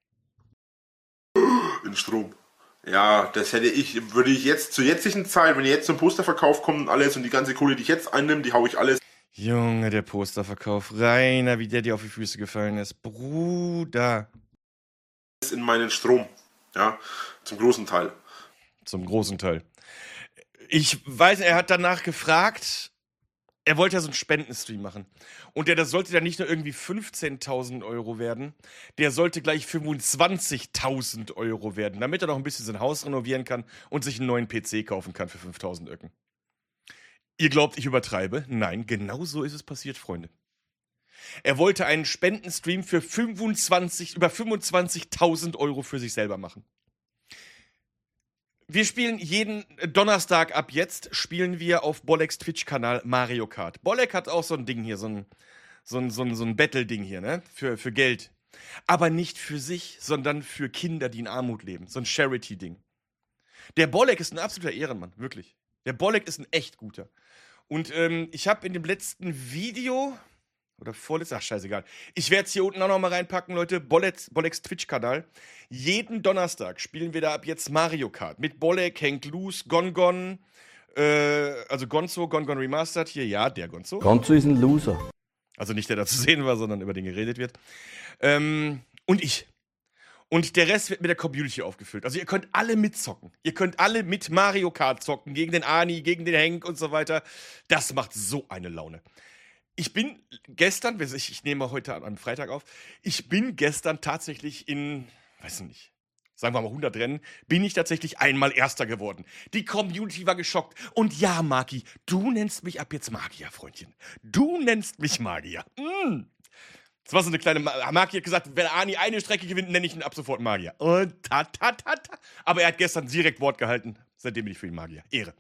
In Strom. Ja, würde ich jetzt zur jetzigen Zeit, wenn jetzt zum Posterverkauf kommt und alles und die ganze Kohle, die ich jetzt einnehme, die hau ich alles Junge, der Posterverkauf. Rainer, wie der dir auf die Füße gefallen ist. Bruder. in meinen Strom. Ja, zum großen Teil. Zum großen Teil. Ich weiß, er hat danach gefragt, er wollte ja so einen Spendenstream machen. Und das sollte dann nicht nur irgendwie 15.000 Euro werden, der sollte gleich 25.000 Euro werden, damit er noch ein bisschen sein Haus renovieren kann und sich einen neuen PC kaufen kann für 5.000 Öcken. Ihr glaubt, ich übertreibe? Nein, genau so ist es passiert, Freunde. Er wollte einen Spendenstream für über 25.000 Euro für sich selber machen. Wir spielen jeden Donnerstag ab jetzt, spielen wir auf Bolleks Twitch-Kanal Mario Kart. Bollek hat auch so ein Ding hier, so ein Battle-Ding hier, ne? Für Geld. Aber nicht für sich, sondern für Kinder, die in Armut leben. So ein Charity-Ding. Der Bollek ist ein absoluter Ehrenmann, wirklich. Der Bollek ist ein echt guter. Und ich habe in dem letzten Video, oder vorletztes, ach scheißegal, ich werde es hier unten auch noch mal reinpacken, Leute, Bolleks Twitch-Kanal. Jeden Donnerstag spielen wir da ab jetzt Mario Kart. Mit Bollek, Hank Loose, Gongon, also Gonzo, Gongon Remastered, hier, ja, der Gonzo. Gonzo ist ein Loser. Also nicht der da zu sehen war, sondern über den geredet wird. Und ich. Und der Rest wird mit der Community aufgefüllt. Also ihr könnt alle mitzocken. Ihr könnt alle mit Mario Kart zocken. Gegen den Ani, gegen den Hank und so weiter. Das macht so eine Laune. Ich bin gestern, ich nehme heute am Freitag auf, ich bin gestern tatsächlich weiß nicht, sagen wir mal 100 Rennen, bin ich tatsächlich einmal Erster geworden. Die Community war geschockt. Und ja, Maki, du nennst mich ab jetzt Magier, Freundchen. Du nennst mich Magier. Das war so eine kleine Maki hat gesagt, wenn Ani eine Strecke gewinnt, nenne ich ihn ab sofort Magier. Und Aber er hat gestern direkt Wort gehalten. Seitdem bin ich für ihn Magier. Ehre.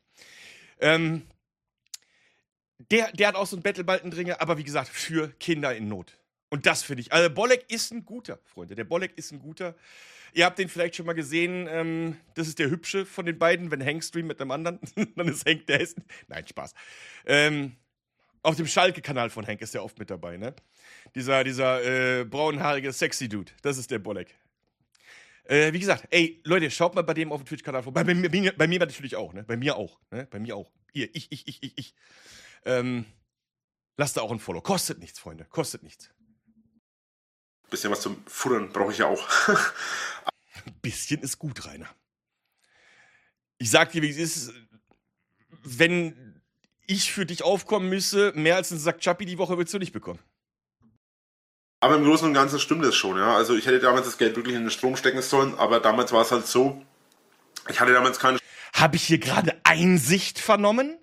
Der hat auch so einen Battle-Balkendringer, aber wie gesagt, für Kinder in Not. Und das finde ich. Also, Bollek ist ein guter, Freunde. Der Bollek ist ein guter. Ihr habt den vielleicht schon mal gesehen. Das ist der Hübsche von den beiden. Wenn Hank streamt mit einem anderen, dann ist Hank der Hessen. Nein, Spaß. Auf dem Schalke-Kanal von Hank ist der oft mit dabei, ne? Dieser braunhaarige Sexy-Dude. Das ist der Bollek. Wie gesagt, ey, Leute, schaut mal bei dem auf dem Twitch-Kanal vorbei. Bei mir natürlich auch, ne? Bei mir auch, ne? Bei mir auch. Ich. Lasst da auch ein Follow. Kostet nichts, Freunde. Kostet nichts. Bisschen was zum Futtern brauche ich ja auch. Ein bisschen ist gut, Rainer. Ich sag dir, wie es ist. Wenn ich für dich aufkommen müsse, mehr als einen Sack Chappi die Woche willst du nicht bekommen. Aber im Großen und Ganzen stimmt das schon, ja. Also ich hätte damals das Geld wirklich in den Strom stecken sollen, aber damals war es halt so, ich hatte damals keine... Habe ich hier gerade Einsicht vernommen?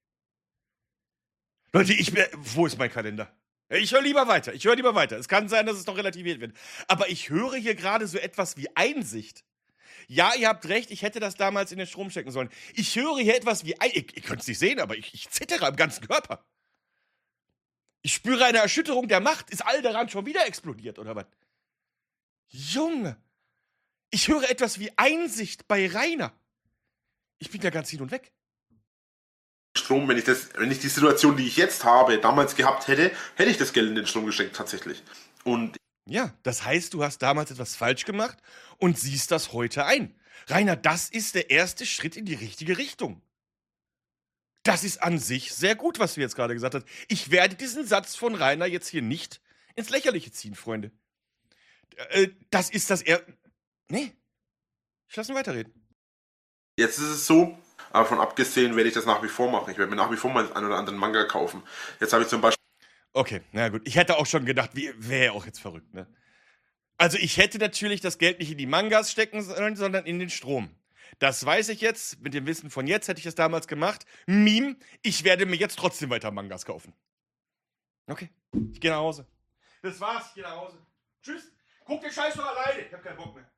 Leute, wo ist mein Kalender? Ich höre lieber weiter. Es kann sein, dass es noch relativiert wird. Aber ich höre hier gerade so etwas wie Einsicht. Ja, ihr habt recht, ich hätte das damals in den Strom stecken sollen. Ich höre hier etwas wie ihr könnt es nicht sehen, aber ich zittere am ganzen Körper. Ich spüre eine Erschütterung der Macht. Ist Alderan schon wieder explodiert, oder was? Junge, ich höre etwas wie Einsicht bei Rainer. Ich bin ja ganz hin und weg. Strom, wenn ich die Situation, die ich jetzt habe, damals gehabt hätte, hätte ich das Geld in den Strom gesteckt, tatsächlich. Und ja, das heißt, du hast damals etwas falsch gemacht und siehst das heute ein. Rainer, das ist der erste Schritt in die richtige Richtung. Das ist an sich sehr gut, was du jetzt gerade gesagt hast. Ich werde diesen Satz von Rainer jetzt hier nicht ins Lächerliche ziehen, Freunde. Nee, ich lasse ihn weiterreden. jetzt ist es so, Aber von abgesehen werde ich das nach wie vor machen. Ich werde mir nach wie vor mal den einen oder anderen Manga kaufen. Jetzt habe ich zum Beispiel Okay, na gut. Ich hätte auch schon gedacht, wäre auch jetzt verrückt, ne? Also ich hätte natürlich das Geld nicht in die Mangas stecken sollen, sondern in den Strom. Das weiß ich jetzt. Mit dem Wissen von jetzt hätte ich es damals gemacht. Meme, ich werde mir jetzt trotzdem weiter Mangas kaufen. Okay, ich gehe nach Hause. Das war's, ich gehe nach Hause. Tschüss. Guck den Scheiß doch alleine. Ich hab keinen Bock mehr.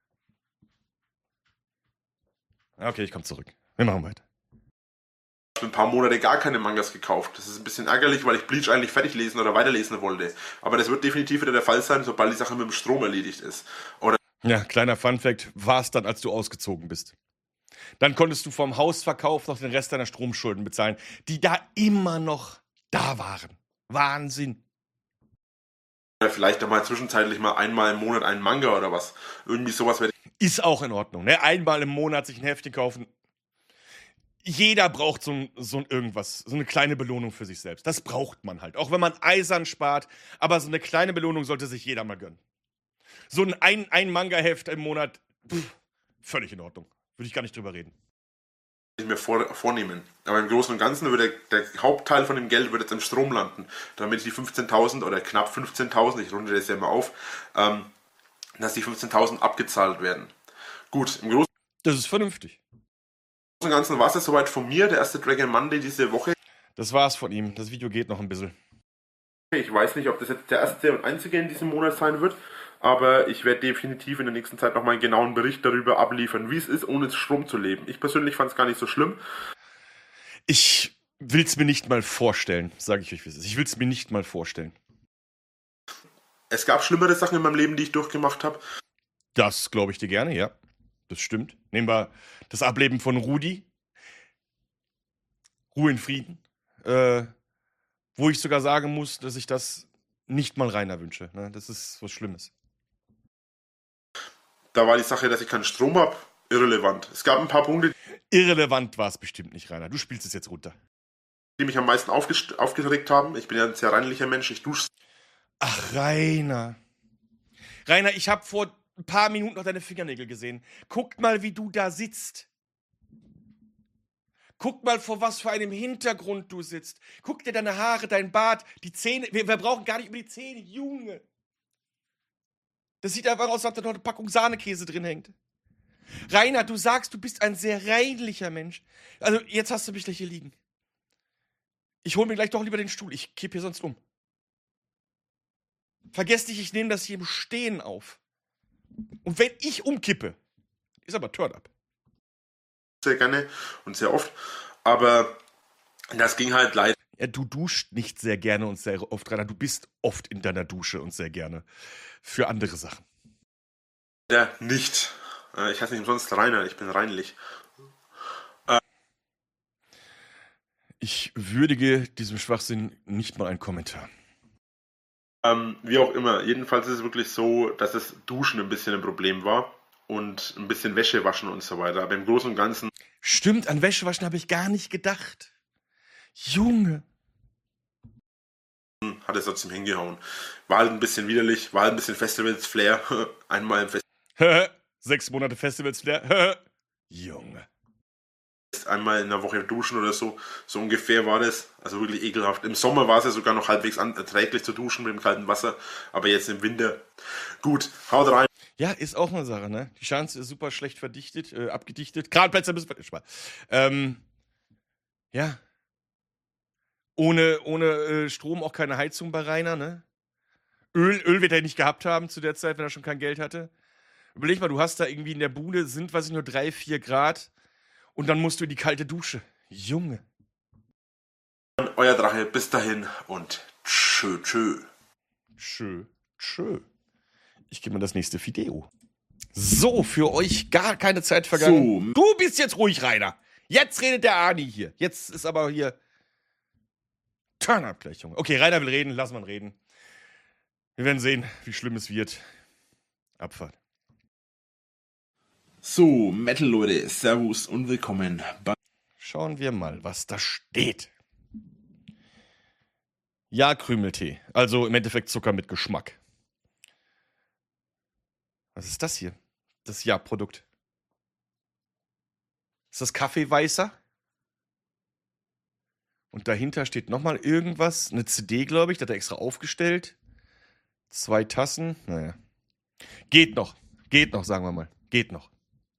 Okay, ich komme zurück. Wir machen weiter. ein paar Monate gar keine Mangas gekauft. Das ist ein bisschen ärgerlich, weil ich Bleach eigentlich fertig lesen oder weiterlesen wollte. Aber das wird definitiv wieder der Fall sein, sobald die Sache mit dem Strom erledigt ist. Oder Ja, kleiner Funfact, war es dann, als du ausgezogen bist. Dann konntest du vom Hausverkauf noch den Rest deiner Stromschulden bezahlen, die da immer noch da waren. Wahnsinn. vielleicht einmal zwischenzeitlich mal einmal im Monat einen Manga oder was. Irgendwie sowas werde Ist auch in Ordnung, ne? Einmal im Monat sich ein Heftchen kaufen. Jeder braucht so ein irgendwas, so eine kleine Belohnung für sich selbst. Das braucht man halt. Auch wenn man eisern spart, aber so eine kleine Belohnung sollte sich jeder mal gönnen. So ein Manga-Heft im Monat, völlig in Ordnung. Würde ich gar nicht drüber reden. ich mir vornehmen. Aber im Großen und Ganzen würde der Hauptteil von dem Geld würde jetzt im Strom landen. Damit die 15.000 oder knapp 15.000, ich runde das ja mal auf, dass die 15.000 abgezahlt werden. Gut, im Großen Das ist vernünftig. und Ganzen war es soweit von mir, der erste Dragon Monday diese Woche. Das war's von ihm. Das Video geht noch ein bisschen. Ich weiß nicht, ob das jetzt der erste und einzige in diesem Monat sein wird, aber ich werde definitiv in der nächsten Zeit nochmal einen genauen Bericht darüber abliefern, wie es ist, ohne Strom zu leben. Ich persönlich fand es gar nicht so schlimm. Ich will's mir nicht mal vorstellen, sage ich euch, wie es ist. Ich will's mir nicht mal vorstellen. Es gab schlimmere Sachen in meinem Leben, die ich durchgemacht habe. Das glaube ich dir gerne, ja. Das stimmt. Nehmen wir das Ableben von Rudi. Ruhe in Frieden. Wo ich sogar sagen muss, dass ich das nicht mal Rainer wünsche. Ne? Das ist was Schlimmes. Da war die Sache, dass ich keinen Strom habe, irrelevant. Es gab ein paar Punkte, Irrelevant war es bestimmt nicht, Rainer. Du spielst es jetzt runter. die mich am meisten aufgeregt haben. Ich bin ja ein sehr reinlicher Mensch, ich dusche. Ach, Rainer. Rainer, ich habe vor ein paar Minuten noch deine Fingernägel gesehen. Guck mal, wie du da sitzt. Guck mal, vor was für einem Hintergrund du sitzt. Guck dir deine Haare, dein Bart, die Zähne. Wir brauchen gar nicht über die Zähne, Junge. Das sieht einfach aus, als ob da noch eine Packung Sahnekäse drin hängt. Rainer, du sagst, du bist ein sehr reinlicher Mensch. Also, jetzt hast du mich gleich hier liegen. Ich hole mir gleich doch lieber den Stuhl. Ich kipp hier sonst um. Vergesst nicht, ich nehme das hier im Stehen auf. Und wenn ich umkippe, ist aber Turn up. Sehr gerne und sehr oft. Aber das ging halt leider Ja, du duscht nicht sehr gerne und sehr oft, Rainer. Du bist oft in deiner Dusche und sehr gerne. Für andere Sachen. nicht. Ich heiße nicht umsonst Rainer, ich bin reinlich. Ich würdige diesem Schwachsinn nicht mal einen Kommentar. Wie auch immer, jedenfalls ist es wirklich so, dass das Duschen ein bisschen ein Problem war und ein bisschen Wäsche waschen und so weiter. Aber im Großen und Ganzen Stimmt, an Wäschewaschen habe ich gar nicht gedacht. Junge. hat es trotzdem hingehauen. War halt ein bisschen widerlich, war halt ein bisschen Festivals-Flair. Einmal im 6 Monate Festivals-Flair. Junge. einmal in der Woche duschen oder so. So ungefähr war das. Also wirklich ekelhaft. Im Sommer war es ja sogar noch halbwegs erträglich zu duschen mit dem kalten Wasser. Aber jetzt im Winter. Gut, haut rein. Ja, ist auch eine Sache, ne? Die Schanze ist super schlecht verdichtet, abgedichtet. Kranplätze müssen wir. Spaß. Ja. Ohne Strom auch keine Heizung bei Rainer, ne? Öl wird er nicht gehabt haben zu der Zeit, wenn er schon kein Geld hatte. Überleg mal, du hast da irgendwie in der Bude, sind, weiß ich, nur 3, 4 Grad. Und dann musst du in die kalte Dusche. Junge. Euer Drache, bis dahin und tschö, tschö. Tschö. Ich gebe mir das nächste Video. So, für euch gar keine Zeit vergangen. So. Du bist jetzt ruhig, Rainer. Jetzt redet der Ani hier. Jetzt ist aber hier Turn up gleich, Junge. Okay, Rainer will reden, lass mal reden. Wir werden sehen, wie schlimm es wird. Abfahrt. So, Metal-Leute, Servus und willkommen bei Schauen wir mal, was da steht. Ja, Krümeltee. Also im Endeffekt Zucker mit Geschmack. Was ist das hier? Das Ja-Produkt. Ist das Kaffee weißer? Und dahinter steht nochmal irgendwas. Eine CD, glaube ich, das hat er extra aufgestellt. 2 Tassen. Naja. Geht noch, sagen wir mal. Geht noch.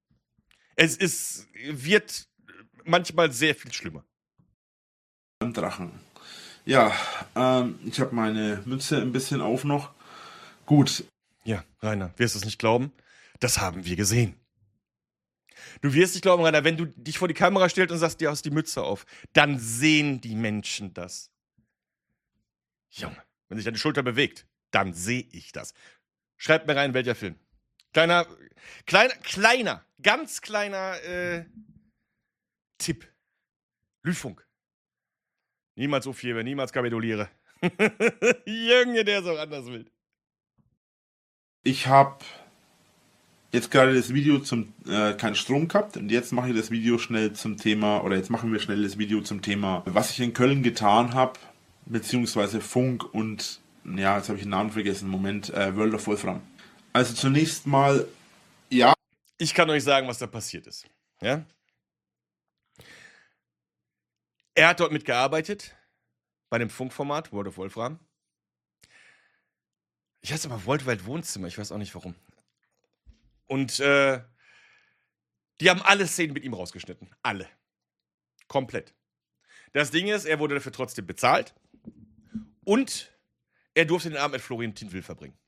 Wird manchmal sehr viel schlimmer. Drachen. Ja, ich habe meine Mütze ein bisschen auf noch. Gut. Ja, Rainer, wirst du es nicht glauben? Das haben wir gesehen. Du wirst nicht glauben, Rainer, wenn du dich vor die Kamera stellst und sagst, dir hast die Mütze auf, dann sehen die Menschen das. Junge, wenn sich deine Schulter bewegt, dann sehe ich das. Schreibt mir rein, welcher Film. Ganz kleiner Tipp. Lüfunk. Niemals aufhebe, niemals kapituliere. Junge, der ist auch anders wild. Ich habe jetzt gerade das Video zum keinen Strom gehabt und jetzt mache ich das Video schnell zum Thema, oder jetzt machen wir schnell das Video zum Thema, was ich in Köln getan habe, beziehungsweise Funk und, ja, jetzt habe ich den Namen vergessen, Moment, World of Wolfram. Also zunächst mal, ja. Ich kann euch sagen, was da passiert ist. Ja? Er hat dort mitgearbeitet, bei dem Funkformat World of Wolfram. Ich heiße aber Worldwide Wohnzimmer, ich weiß auch nicht warum. Und die haben alle Szenen mit ihm rausgeschnitten. Alle. Komplett. Das Ding ist, er wurde dafür trotzdem bezahlt. Und er durfte den Abend mit Florentin Will verbringen.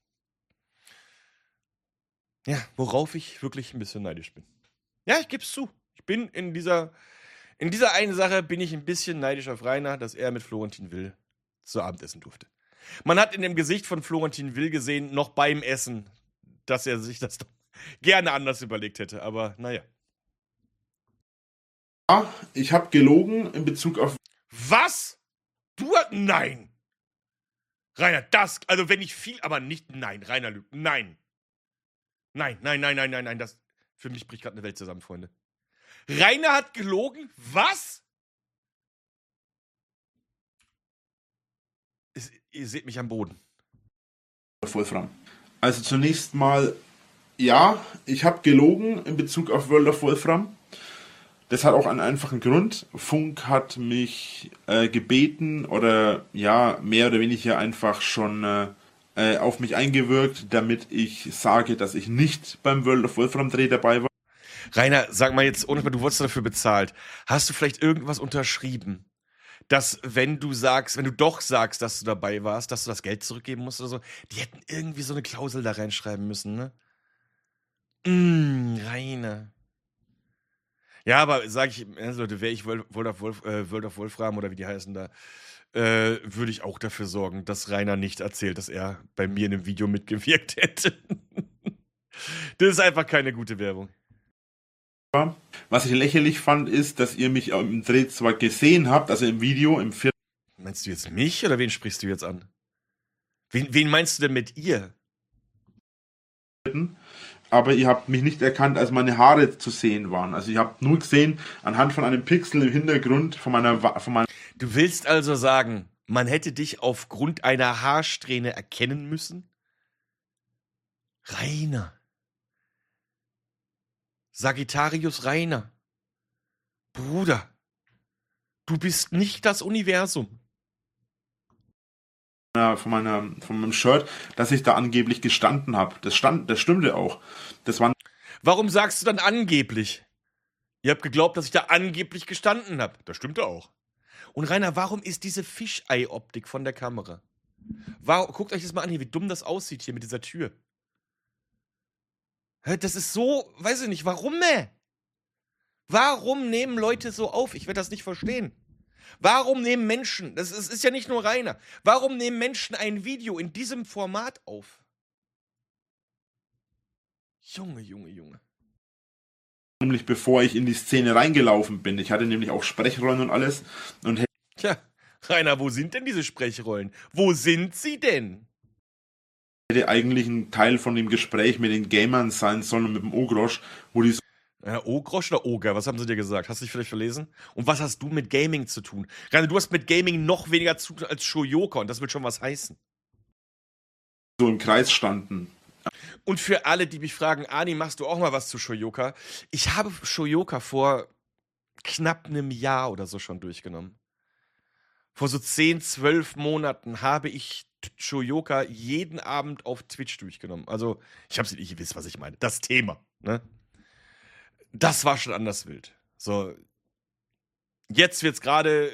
Ja, worauf ich wirklich ein bisschen neidisch bin. Ja, ich gebe es zu. Ich bin in dieser einen Sache bin ich ein bisschen neidisch auf Rainer, dass er mit Florentin Will zu Abend essen durfte. Man hat in dem Gesicht von Florentin Will gesehen, noch beim Essen, dass er sich das doch gerne anders überlegt hätte. Aber naja. Ja, ich habe gelogen in Bezug auf... Was? Nein. Rainer, also wenn ich viel, aber nicht, nein, Rainer lügt, nein. Nein, das, für mich bricht gerade eine Welt zusammen, Freunde. Rainer hat gelogen? Was? Ihr seht mich am Boden. Wolfram. Also zunächst mal, ja, ich habe gelogen in Bezug auf World of Wolfram. Das hat auch einen einfachen Grund. Funk hat mich gebeten oder ja, mehr oder weniger einfach schon auf mich eingewirkt, damit ich sage, dass ich nicht beim World of Wolfram Dreh dabei war. Rainer, sag mal jetzt, ohne du wurdest dafür bezahlt. Hast du vielleicht irgendwas unterschrieben? Dass, wenn du doch sagst, dass du dabei warst, dass du das Geld zurückgeben musst oder so, die hätten irgendwie so eine Klausel da reinschreiben müssen, ne? Rainer. Ja, aber sag ich, Leute, wäre ich World of Wolfram oder wie die heißen da, würde ich auch dafür sorgen, dass Rainer nicht erzählt, dass er bei mir in einem Video mitgewirkt hätte. Das ist einfach keine gute Werbung. Was ich lächerlich fand, ist, dass ihr mich im Dreh zwar gesehen habt, also im Video, im 4. Meinst du jetzt mich oder wen sprichst du jetzt an? Wen meinst du denn mit ihr? Aber ihr habt mich nicht erkannt, als meine Haare zu sehen waren. Also ich habe nur gesehen, anhand von einem Pixel im Hintergrund von meiner... Du willst also sagen, man hätte dich aufgrund einer Haarsträhne erkennen müssen? Rainer. Sagittarius Rainer. Bruder, du bist nicht das Universum. Von meinem Shirt, dass ich da angeblich gestanden habe. Das stimmte auch. Warum sagst du dann angeblich? Ihr habt geglaubt, dass ich da angeblich gestanden habe. Das stimmte auch. Und Rainer, warum ist diese Fischei-Optik von der Kamera? Guckt euch das mal an hier, wie dumm das aussieht hier mit dieser Tür. Das ist so, weiß ich nicht, warum, Warum nehmen Leute so auf? Ich werde das nicht verstehen. Warum nehmen Menschen, das ist ja nicht nur Rainer, warum nehmen Menschen ein Video in diesem Format auf? Junge. Nämlich bevor ich in die Szene reingelaufen bin. Ich hatte nämlich auch Sprechrollen und alles. Und Tja, Rainer, wo sind denn diese Sprechrollen? Wo sind sie denn? hätte eigentlich ein Teil von dem Gespräch mit den Gamern sein sollen und mit dem Ogrosch, wo die so... Ja, Ogrosch oder Oger? Was haben sie dir gesagt? Hast du dich vielleicht verlesen? Und was hast du mit Gaming zu tun? Rainer, du hast mit Gaming noch weniger zu tun als Shoyoka und das wird schon was heißen. so im Kreis standen. Und für alle, die mich fragen, Ani, machst du auch mal was zu Shoyoka? Ich habe Shoyoka vor knapp einem Jahr oder so schon durchgenommen. vor so 10, 12 Monaten habe ich Shoyoka jeden Abend auf Twitch durchgenommen. Also, ihr wisst, was ich meine. Das Thema, ne? Das war schon anders wild. So, jetzt wird's gerade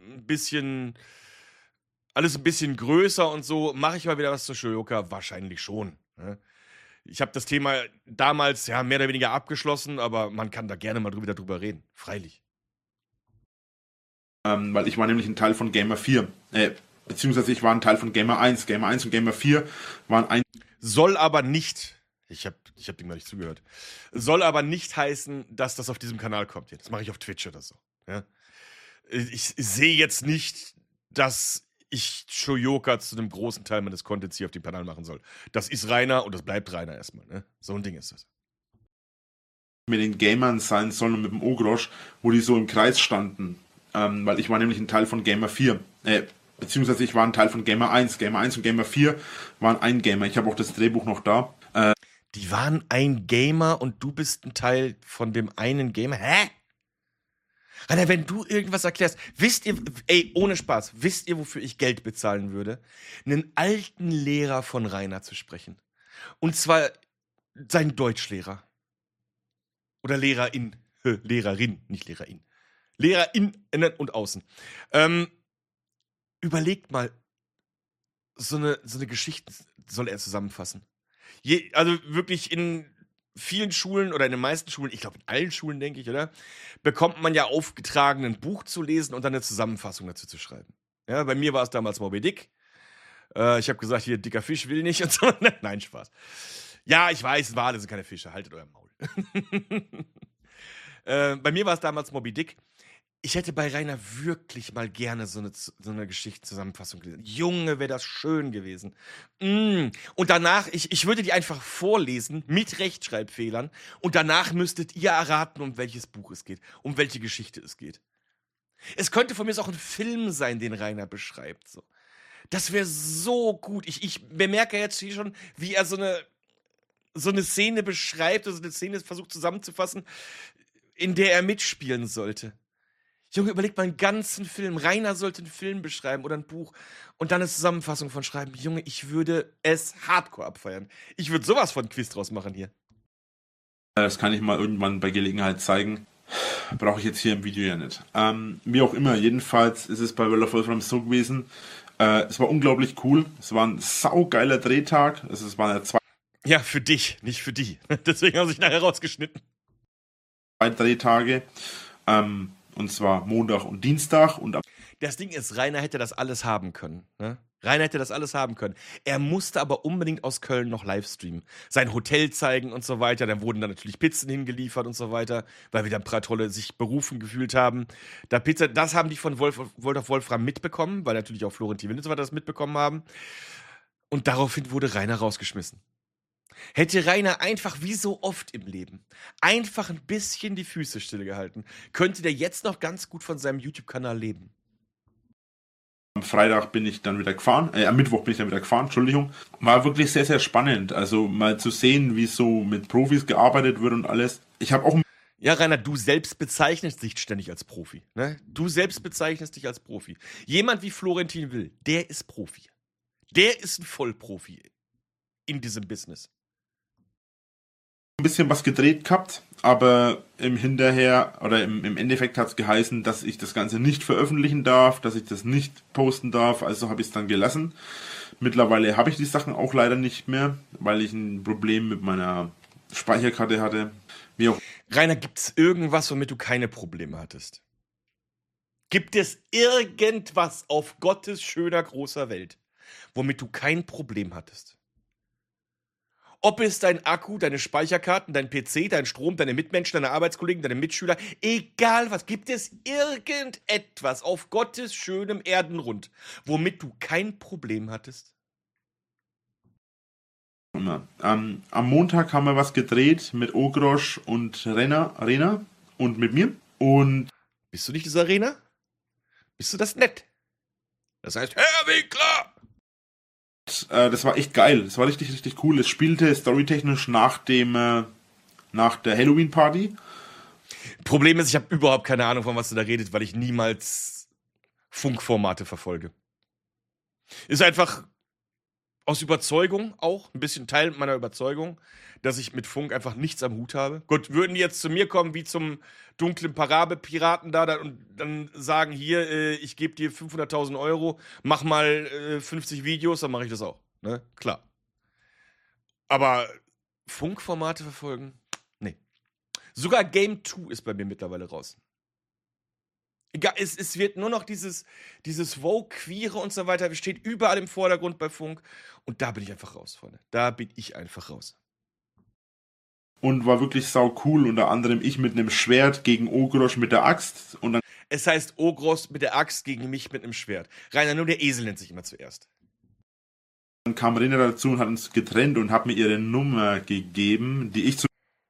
alles ein bisschen größer und so. Mache ich mal wieder was zu Shoyoka? Wahrscheinlich schon, ne? Ich habe das Thema damals ja mehr oder weniger abgeschlossen, aber man kann da gerne mal wieder drüber reden. Freilich. Weil ich war nämlich ein Teil von Gamer 4. Beziehungsweise ich war ein Teil von Gamer 1. Gamer 1 und Gamer 4 waren ein... Soll aber nicht, ich hab dem gar nicht zugehört, soll aber nicht heißen, dass das auf diesem Kanal kommt. Das mache ich auf Twitch oder so. Ja? Ich sehe jetzt nicht, dass ich Shoyoka zu einem großen Teil meines Contents hier auf dem Kanal machen soll. Das ist Rainer und das bleibt Rainer erstmal. Ne? So ein Ding ist das. Mit den Gamern sein sollen und mit dem Ogrosch, wo die so im Kreis standen. Weil ich war nämlich ein Teil von Gamer 4. Beziehungsweise ich war ein Teil von Gamer 1. Gamer 1 und Gamer 4 waren ein Gamer. Ich habe auch das Drehbuch noch da. Die waren ein Gamer und du bist ein Teil von dem einen Gamer? Hä? Rainer, wenn du irgendwas erklärst, wisst ihr, ohne Spaß, wisst ihr, wofür ich Geld bezahlen würde? Einen alten Lehrer von Rainer zu sprechen. Und zwar seinen Deutschlehrer. Oder Lehrerin. Lehrerin, nicht Lehrerin. Lehrerin innen und außen. Überlegt mal, so eine Geschichte soll er zusammenfassen. Also wirklich in vielen Schulen oder in den meisten Schulen, ich glaube in allen Schulen, denke ich, oder? Bekommt man ja aufgetragen, ein Buch zu lesen und dann eine Zusammenfassung dazu zu schreiben. Ja, bei mir war es damals Moby Dick. Ich habe gesagt, hier, dicker Fisch will nicht und so. Nein, Spaß. Ja, ich weiß, Wale sind keine Fische, haltet euer Maul. Bei mir war es damals Moby Dick. Ich hätte bei Rainer wirklich mal gerne so eine Geschichtszusammenfassung gelesen. Junge, wäre das schön gewesen. Und danach, ich würde die einfach vorlesen mit Rechtschreibfehlern und danach müsstet ihr erraten, um welches Buch es geht, um welche Geschichte es geht. Es könnte von mir auch ein Film sein, den Rainer beschreibt. So. Das wäre so gut. Ich bemerke jetzt hier schon, wie er so eine Szene beschreibt, also eine Szene versucht zusammenzufassen, in der er mitspielen sollte. Junge, überleg mal einen ganzen Film. Rainer sollte einen Film beschreiben oder ein Buch und dann eine Zusammenfassung von schreiben. Junge, ich würde es hardcore abfeiern. Ich würde sowas von Quiz draus machen hier. Das kann ich mal irgendwann bei Gelegenheit zeigen. Brauche ich jetzt hier im Video ja nicht. Wie auch immer, jedenfalls ist es bei World of Wolfram so gewesen. Es war unglaublich cool. Es war ein saugeiler Drehtag. Es waren ja 2 Ja, für dich, nicht für die. Deswegen haben sie sich nachher rausgeschnitten. Drehtage. Und zwar Montag und Dienstag. Und das Ding ist, Rainer hätte das alles haben können. Ne? Rainer hätte das alles haben können. Er musste aber unbedingt aus Köln noch Livestreamen. Sein Hotel zeigen und so weiter. Dann wurden da natürlich Pizzen hingeliefert und so weiter, weil wir dann Pratrolle sich berufen gefühlt haben. Das haben die von World of Wolfram mitbekommen, weil natürlich auch Florentin Will und so weiter das mitbekommen haben. Und daraufhin wurde Rainer rausgeschmissen. Hätte Rainer einfach, wie so oft im Leben, einfach ein bisschen die Füße stillgehalten, könnte der jetzt noch ganz gut von seinem YouTube-Kanal leben. Am Freitag bin ich dann wieder gefahren, am Mittwoch bin ich dann wieder gefahren, Entschuldigung. War wirklich sehr, sehr spannend, also mal zu sehen, wie so mit Profis gearbeitet wird und alles. Ich habe auch... Ja, Rainer, du selbst bezeichnest dich ständig als Profi, ne? Du selbst bezeichnest dich als Profi. Jemand wie Florentin Will, der ist Profi. Der ist ein Vollprofi in diesem Business. Ein bisschen was gedreht gehabt, aber im Endeffekt hat es geheißen, dass ich das Ganze nicht veröffentlichen darf, dass ich das nicht posten darf, also habe ich es dann gelassen. Mittlerweile habe ich die Sachen auch leider nicht mehr, weil ich ein Problem mit meiner Speicherkarte hatte. Wie auch. Rainer, gibt es irgendwas, womit du keine Probleme hattest? Gibt es irgendwas auf Gottes schöner großer Welt, womit du kein Problem hattest? Ob es dein Akku, deine Speicherkarten, dein PC, dein Strom, deine Mitmenschen, deine Arbeitskollegen, deine Mitschüler, egal was, gibt es irgendetwas auf Gottes schönem Erdenrund, womit du kein Problem hattest? Am Montag haben wir was gedreht mit Ogrosch und Rena und mit mir. Und bist du nicht dieser Rena? Bist du das nett? Das heißt, Herr Winkler! Das war echt geil. Das war richtig, richtig cool. Es spielte storytechnisch nach der Halloween-Party. Problem ist, ich habe überhaupt keine Ahnung, von was du da redest, weil ich niemals Funkformate verfolge. Ist einfach aus Überzeugung auch, ein bisschen Teil meiner Überzeugung, dass ich mit Funk einfach nichts am Hut habe. Gut, würden die jetzt zu mir kommen, wie zum dunklen Parabelpiraten da und dann sagen, hier, ich gebe dir 500.000 Euro, mach mal 50 Videos, dann mache ich das auch. Ne? Klar. Aber Funkformate verfolgen? Nee. Sogar Game 2 ist bei mir mittlerweile raus. Egal, es wird nur noch dieses Woke, Queere und so weiter, steht überall im Vordergrund bei Funk. Und da bin ich einfach raus, Freunde. Da bin ich einfach raus. Und war wirklich sau cool, unter anderem ich mit einem Schwert gegen Ogrosch mit der Axt. Und dann Es heißt Ogros mit der Axt gegen mich mit einem Schwert. Rainer, nur der Esel nennt sich immer zuerst. kam Rena dazu und hat uns getrennt und hat mir ihre Nummer gegeben, die ich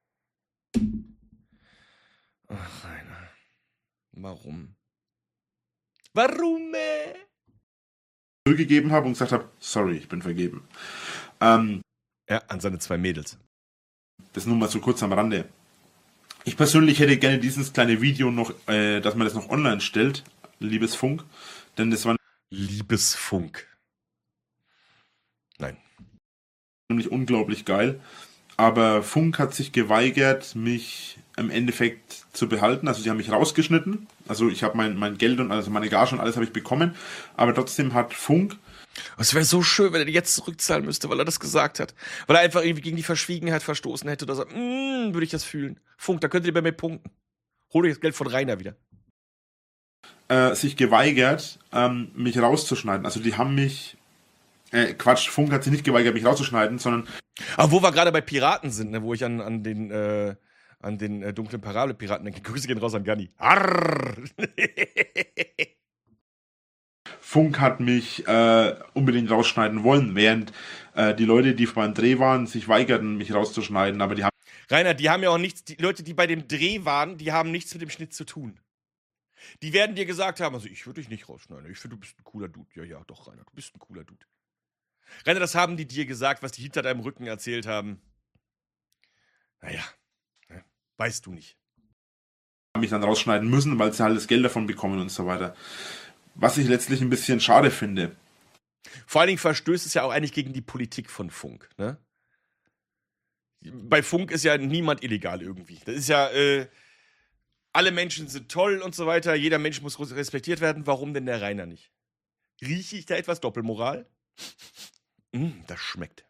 Ach, Rainer. Warum? Warum? zurückgegeben habe und gesagt habe, sorry, ich bin vergeben. Ja, an seine 2 Mädels. Das nur mal so kurz am Rande. Ich persönlich hätte gerne dieses kleine Video noch, dass man das noch online stellt, liebes Funk, denn das war Liebes Funk. Nein. nämlich unglaublich geil. Aber Funk hat sich geweigert, mich im Endeffekt zu behalten. Also sie haben mich rausgeschnitten. Also ich habe mein Geld und also meine Gage und alles habe ich bekommen. Aber trotzdem hat Funk... Es wäre so schön, wenn er die jetzt zurückzahlen müsste, weil er das gesagt hat. Weil er einfach irgendwie gegen die Verschwiegenheit verstoßen hätte oder so. Würde ich das fühlen. Funk, da könnt ihr bei mir punkten. Hol euch das Geld von Rainer wieder. sich geweigert, mich rauszuschneiden. Also die haben mich... Funk hat sich nicht geweigert, mich rauszuschneiden, sondern... Aber wo wir gerade bei Piraten sind, ne, wo ich an den dunklen Parabelpiraten denke. Grüße gehen raus an Ganni. Arrrr. Funk hat mich unbedingt rausschneiden wollen, während die Leute, die beim Dreh waren, sich weigerten, mich rauszuschneiden, aber die haben... Rainer, die haben ja auch nichts, die Leute, die bei dem Dreh waren, die haben nichts mit dem Schnitt zu tun. Die werden dir gesagt haben, also ich würde dich nicht rausschneiden, ich finde, du bist ein cooler Dude. Ja, ja, doch, Rainer, du bist ein cooler Dude. Rainer, das haben die dir gesagt, was die hinter deinem Rücken erzählt haben. Naja, ne, weißt du nicht. mich dann rausschneiden müssen, weil sie halt das Geld davon bekommen und so weiter. Was ich letztlich ein bisschen schade finde. Vor allen Dingen verstößt es ja auch eigentlich gegen die Politik von Funk, ne? Bei Funk ist ja niemand illegal irgendwie. Das ist ja, alle Menschen sind toll und so weiter, jeder Mensch muss respektiert werden, warum denn der Rainer nicht? Rieche ich da etwas Doppelmoral? Das schmeckt.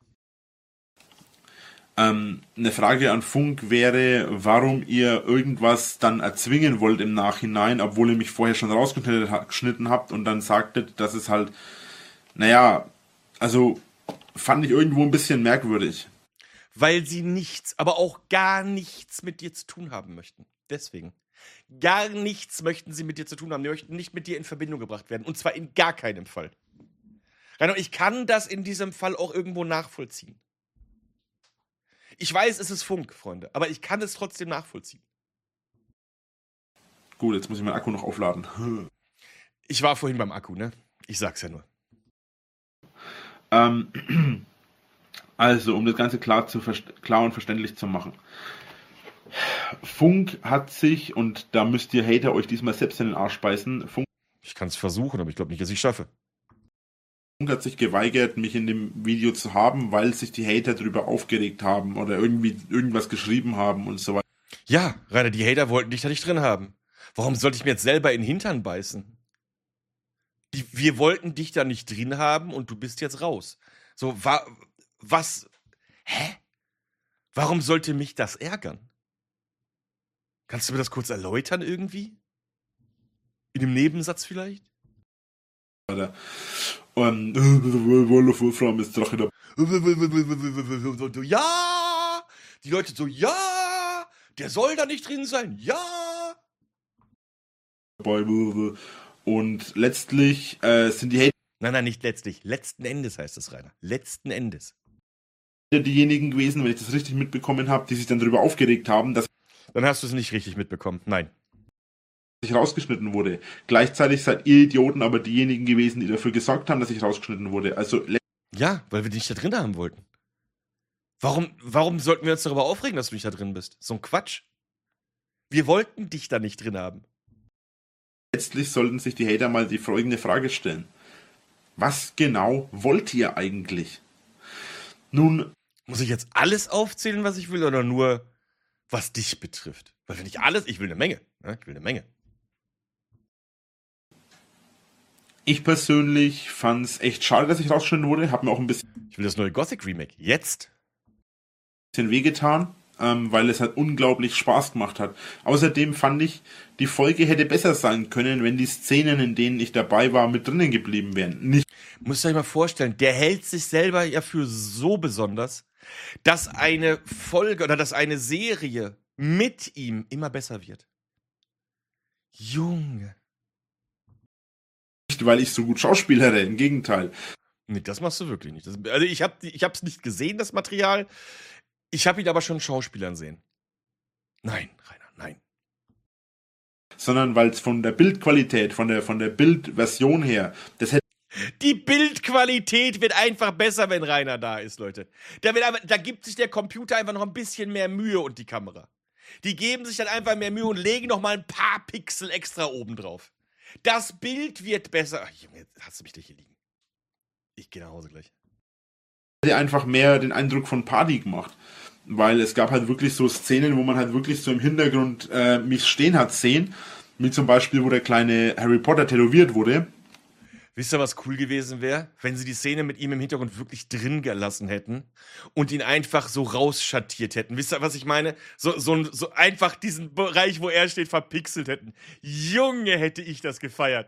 Eine Frage an Funk wäre, warum ihr irgendwas dann erzwingen wollt im Nachhinein, obwohl ihr mich vorher schon rausgeschnitten habt und dann sagtet, dass es halt, naja, also fand ich irgendwo ein bisschen merkwürdig. Weil sie nichts, aber auch gar nichts mit dir zu tun haben möchten. Deswegen. Gar nichts möchten sie mit dir zu tun haben. Die möchten nicht mit dir in Verbindung gebracht werden. Und zwar in gar keinem Fall. Rainer, ich kann das in diesem Fall auch irgendwo nachvollziehen. Ich weiß, es ist Funk, Freunde, aber ich kann es trotzdem nachvollziehen. Gut, jetzt muss ich meinen Akku noch aufladen. Ich war vorhin beim Akku, ne? Ich sag's ja nur. Also, um das Ganze klar und verständlich zu machen. Funk hat sich, und da müsst ihr Hater euch diesmal selbst in den Arsch beißen, Funk Ich kann es versuchen, aber ich glaube nicht, dass ich es schaffe. hat sich geweigert, mich in dem Video zu haben, weil sich die Hater darüber aufgeregt haben oder irgendwie irgendwas geschrieben haben und so weiter. Ja, Rainer, die Hater wollten dich da nicht drin haben. Warum sollte ich mir jetzt selber in den Hintern beißen? Wir wollten dich da nicht drin haben und du bist jetzt raus. So, was? Hä? Warum sollte mich das ärgern? Kannst du mir das kurz erläutern irgendwie? In einem Nebensatz vielleicht? Wolfram ist Drache dabei. Ja! Die Leute so, ja! Der soll da nicht drin sein, ja! Und letztlich sind die Hater Nein, nicht letztlich. Letzten Endes heißt es, Rainer. Letzten Endes. diejenigen gewesen, wenn ich das richtig mitbekommen habe, die sich dann darüber aufgeregt haben, dass Dann hast du es nicht richtig mitbekommen. Nein. ich rausgeschnitten wurde. Gleichzeitig seid ihr Idioten aber diejenigen gewesen, die dafür gesorgt haben, dass ich rausgeschnitten wurde. Also Ja, weil wir dich da drin haben wollten. Warum sollten wir uns darüber aufregen, dass du nicht da drin bist? So ein Quatsch. Wir wollten dich da nicht drin haben. Letztlich sollten sich die Hater mal die folgende Frage stellen. Was genau wollt ihr eigentlich? Nun, Muss ich jetzt alles aufzählen, was ich will, oder nur, was dich betrifft? Weil wenn ich alles, ich will eine Menge. Ne? Ich will eine Menge. ich persönlich fand es echt schade, dass ich rausgeschnitten wurde. Hat mir auch ein bisschen Ich will das neue Gothic Remake. Jetzt? wehgetan, weil es halt unglaublich Spaß gemacht hat. Außerdem fand ich, die Folge hätte besser sein können, wenn die Szenen, in denen ich dabei war, mit drinnen geblieben wären. Nicht Müsst ihr euch mal vorstellen, der hält sich selber ja für so besonders, dass eine Folge oder dass eine Serie mit ihm immer besser wird. Junge. weil ich so gut schauspielere, im Gegenteil. Nee, das machst du wirklich nicht. Also ich hab's nicht gesehen, das Material. Ich habe ihn aber schon Schauspielern sehen. Nein, Rainer, nein. Sondern weil es von der Bildqualität, von der Bildversion her, das hätte Die Bildqualität wird einfach besser, wenn Rainer da ist, Leute. Da gibt sich der Computer einfach noch ein bisschen mehr Mühe und die Kamera. Die geben sich dann einfach mehr Mühe und legen noch mal ein paar Pixel extra oben drauf. Das Bild wird besser. Ach, Junge, jetzt hast du mich gleich hier liegen. Ich gehe nach Hause gleich. einfach mehr den Eindruck von Party gemacht. Weil es gab halt wirklich so Szenen, wo man halt wirklich so im Hintergrund mich stehen hat sehen. Wie zum Beispiel, wo der kleine Harry Potter tätowiert wurde. Wisst ihr, was cool gewesen wäre? Wenn sie die Szene mit ihm im Hintergrund wirklich drin gelassen hätten und ihn einfach so rausschattiert hätten. Wisst ihr, was ich meine? So einfach diesen Bereich, wo er steht, verpixelt hätten. Junge, hätte ich das gefeiert.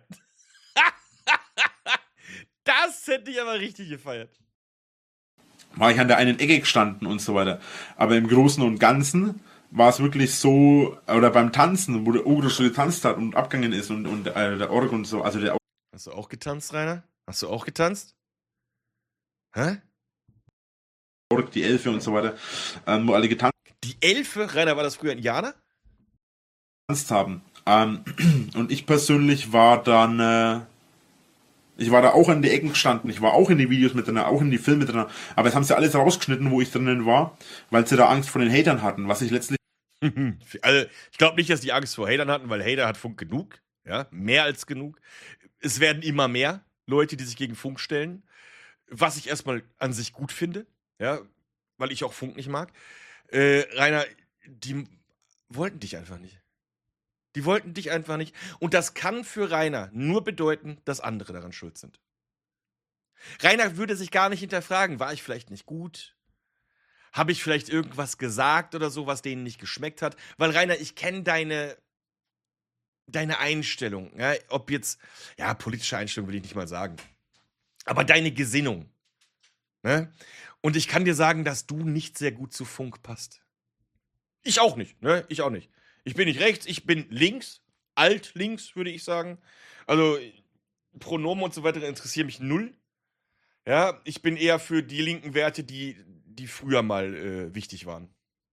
Das hätte ich aber richtig gefeiert. War ich an der einen Ecke gestanden und so weiter. Aber im Großen und Ganzen war es wirklich so, oder beim Tanzen, wo der Ogre so getanzt hat und abgegangen ist und der Org und so, also der Hast du auch getanzt, Rainer? Hast du auch getanzt? Hä? Org, die Elfe und so weiter, wo alle getanzt Die Elfe? Rainer, war das früher ein Indianer? haben. Und ich persönlich war dann, ich war da auch an die Ecken gestanden, ich war auch in die Videos mit drin, auch in die Filme drin, aber jetzt haben sie alles rausgeschnitten, wo ich drinnen war, weil sie da Angst vor den Hatern hatten, was ich letztlich Also, ich glaube nicht, dass die Angst vor Hatern hatten, weil Hater hat Funk genug. Ja, mehr als genug. Es werden immer mehr Leute, die sich gegen Funk stellen. Was ich erstmal an sich gut finde. Ja, weil ich auch Funk nicht mag. Rainer, die wollten dich einfach nicht. Die wollten dich einfach nicht. Und das kann für Rainer nur bedeuten, dass andere daran schuld sind. Rainer würde sich gar nicht hinterfragen, war ich vielleicht nicht gut? Habe ich vielleicht irgendwas gesagt oder so, was denen nicht geschmeckt hat? Weil, Rainer, ich kenne deine Einstellung. Ja? Ob jetzt, ja, politische Einstellung will ich nicht mal sagen. Aber deine Gesinnung. Ne? Und ich kann dir sagen, dass du nicht sehr gut zu Funk passt. Ich auch nicht, ne? Ich auch nicht. Ich bin nicht rechts, ich bin links. Alt-links, würde ich sagen. Also, Pronomen und so weiter interessieren mich null. Ja, ich bin eher für die linken Werte, die früher mal wichtig waren.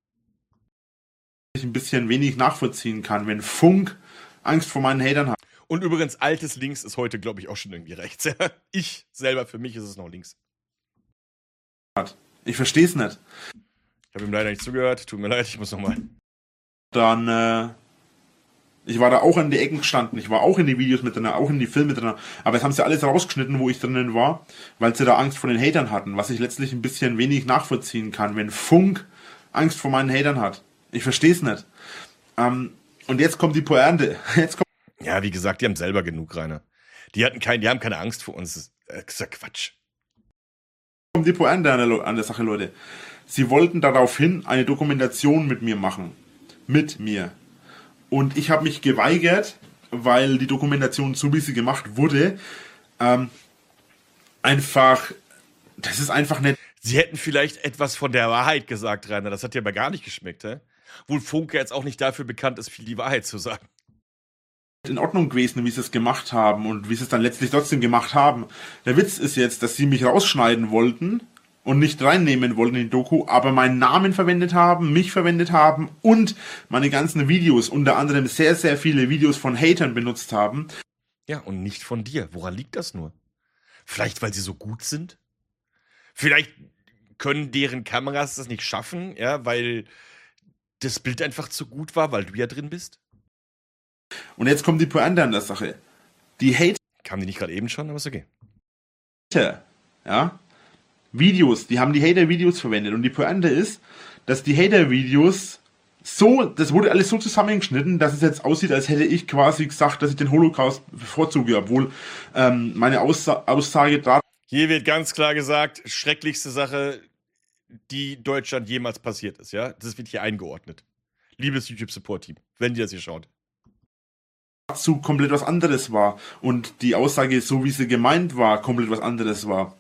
ein bisschen wenig nachvollziehen kann, wenn Funk Angst vor meinen Hatern hat. Und übrigens, altes Links ist heute, glaube ich, auch schon irgendwie rechts. Ich selber, für mich ist es noch links. Ich verstehe es nicht. Ich habe ihm leider nicht zugehört. Tut mir leid, ich muss nochmal. Dann, ich war da auch an die Ecken gestanden, ich war auch in die Videos mit drin, auch in die Filme drin, aber jetzt haben sie alles rausgeschnitten, wo ich drinnen war, weil sie da Angst vor den Hatern hatten, was ich letztlich ein bisschen wenig nachvollziehen kann, wenn Funk Angst vor meinen Hatern hat. Ich verstehe es nicht. Und jetzt kommt die Pointe. Ja, wie gesagt, die haben selber genug, Rainer. Die haben keine Angst vor uns. Das ist ja Quatsch. Kommt die Pointe an der Sache, Leute. Sie wollten daraufhin eine Dokumentation mit mir machen. Mit mir. Und ich habe mich geweigert, weil die Dokumentation, so wie sie gemacht wurde, das ist einfach nicht. Sie hätten vielleicht etwas von der Wahrheit gesagt, Rainer. Das hat dir aber gar nicht geschmeckt, hä? Wohl Funke jetzt auch nicht dafür bekannt ist, viel die Wahrheit zu sagen. In Ordnung gewesen, wie sie es gemacht haben und wie sie es dann letztlich trotzdem gemacht haben. Der Witz ist jetzt, dass sie mich rausschneiden wollten und nicht reinnehmen wollten in die Doku, aber meinen Namen verwendet haben, mich verwendet haben und meine ganzen Videos, unter anderem sehr, sehr viele Videos von Hatern benutzt haben. Ja, und nicht von dir. Woran liegt das nur? Vielleicht, weil sie so gut sind? Vielleicht können deren Kameras das nicht schaffen, ja, weil das Bild einfach zu gut war, weil du ja drin bist? Und jetzt kommt die Pointe an der Sache. Die Kam die nicht gerade eben schon, aber ist okay. Hater, ja, Videos, die haben die Hater-Videos verwendet. Und die Pointe ist, dass die Hater-Videos das wurde alles so zusammengeschnitten, dass es jetzt aussieht, als hätte ich quasi gesagt, dass ich den Holocaust bevorzuge, obwohl meine Aussage da. Hier wird ganz klar gesagt, schrecklichste Sache, die Deutschland jemals passiert ist, ja? Das wird hier eingeordnet. Liebes YouTube-Support-Team, wenn ihr das hier schaut. Dazu komplett was anderes war und die Aussage, so wie sie gemeint war, komplett was anderes war.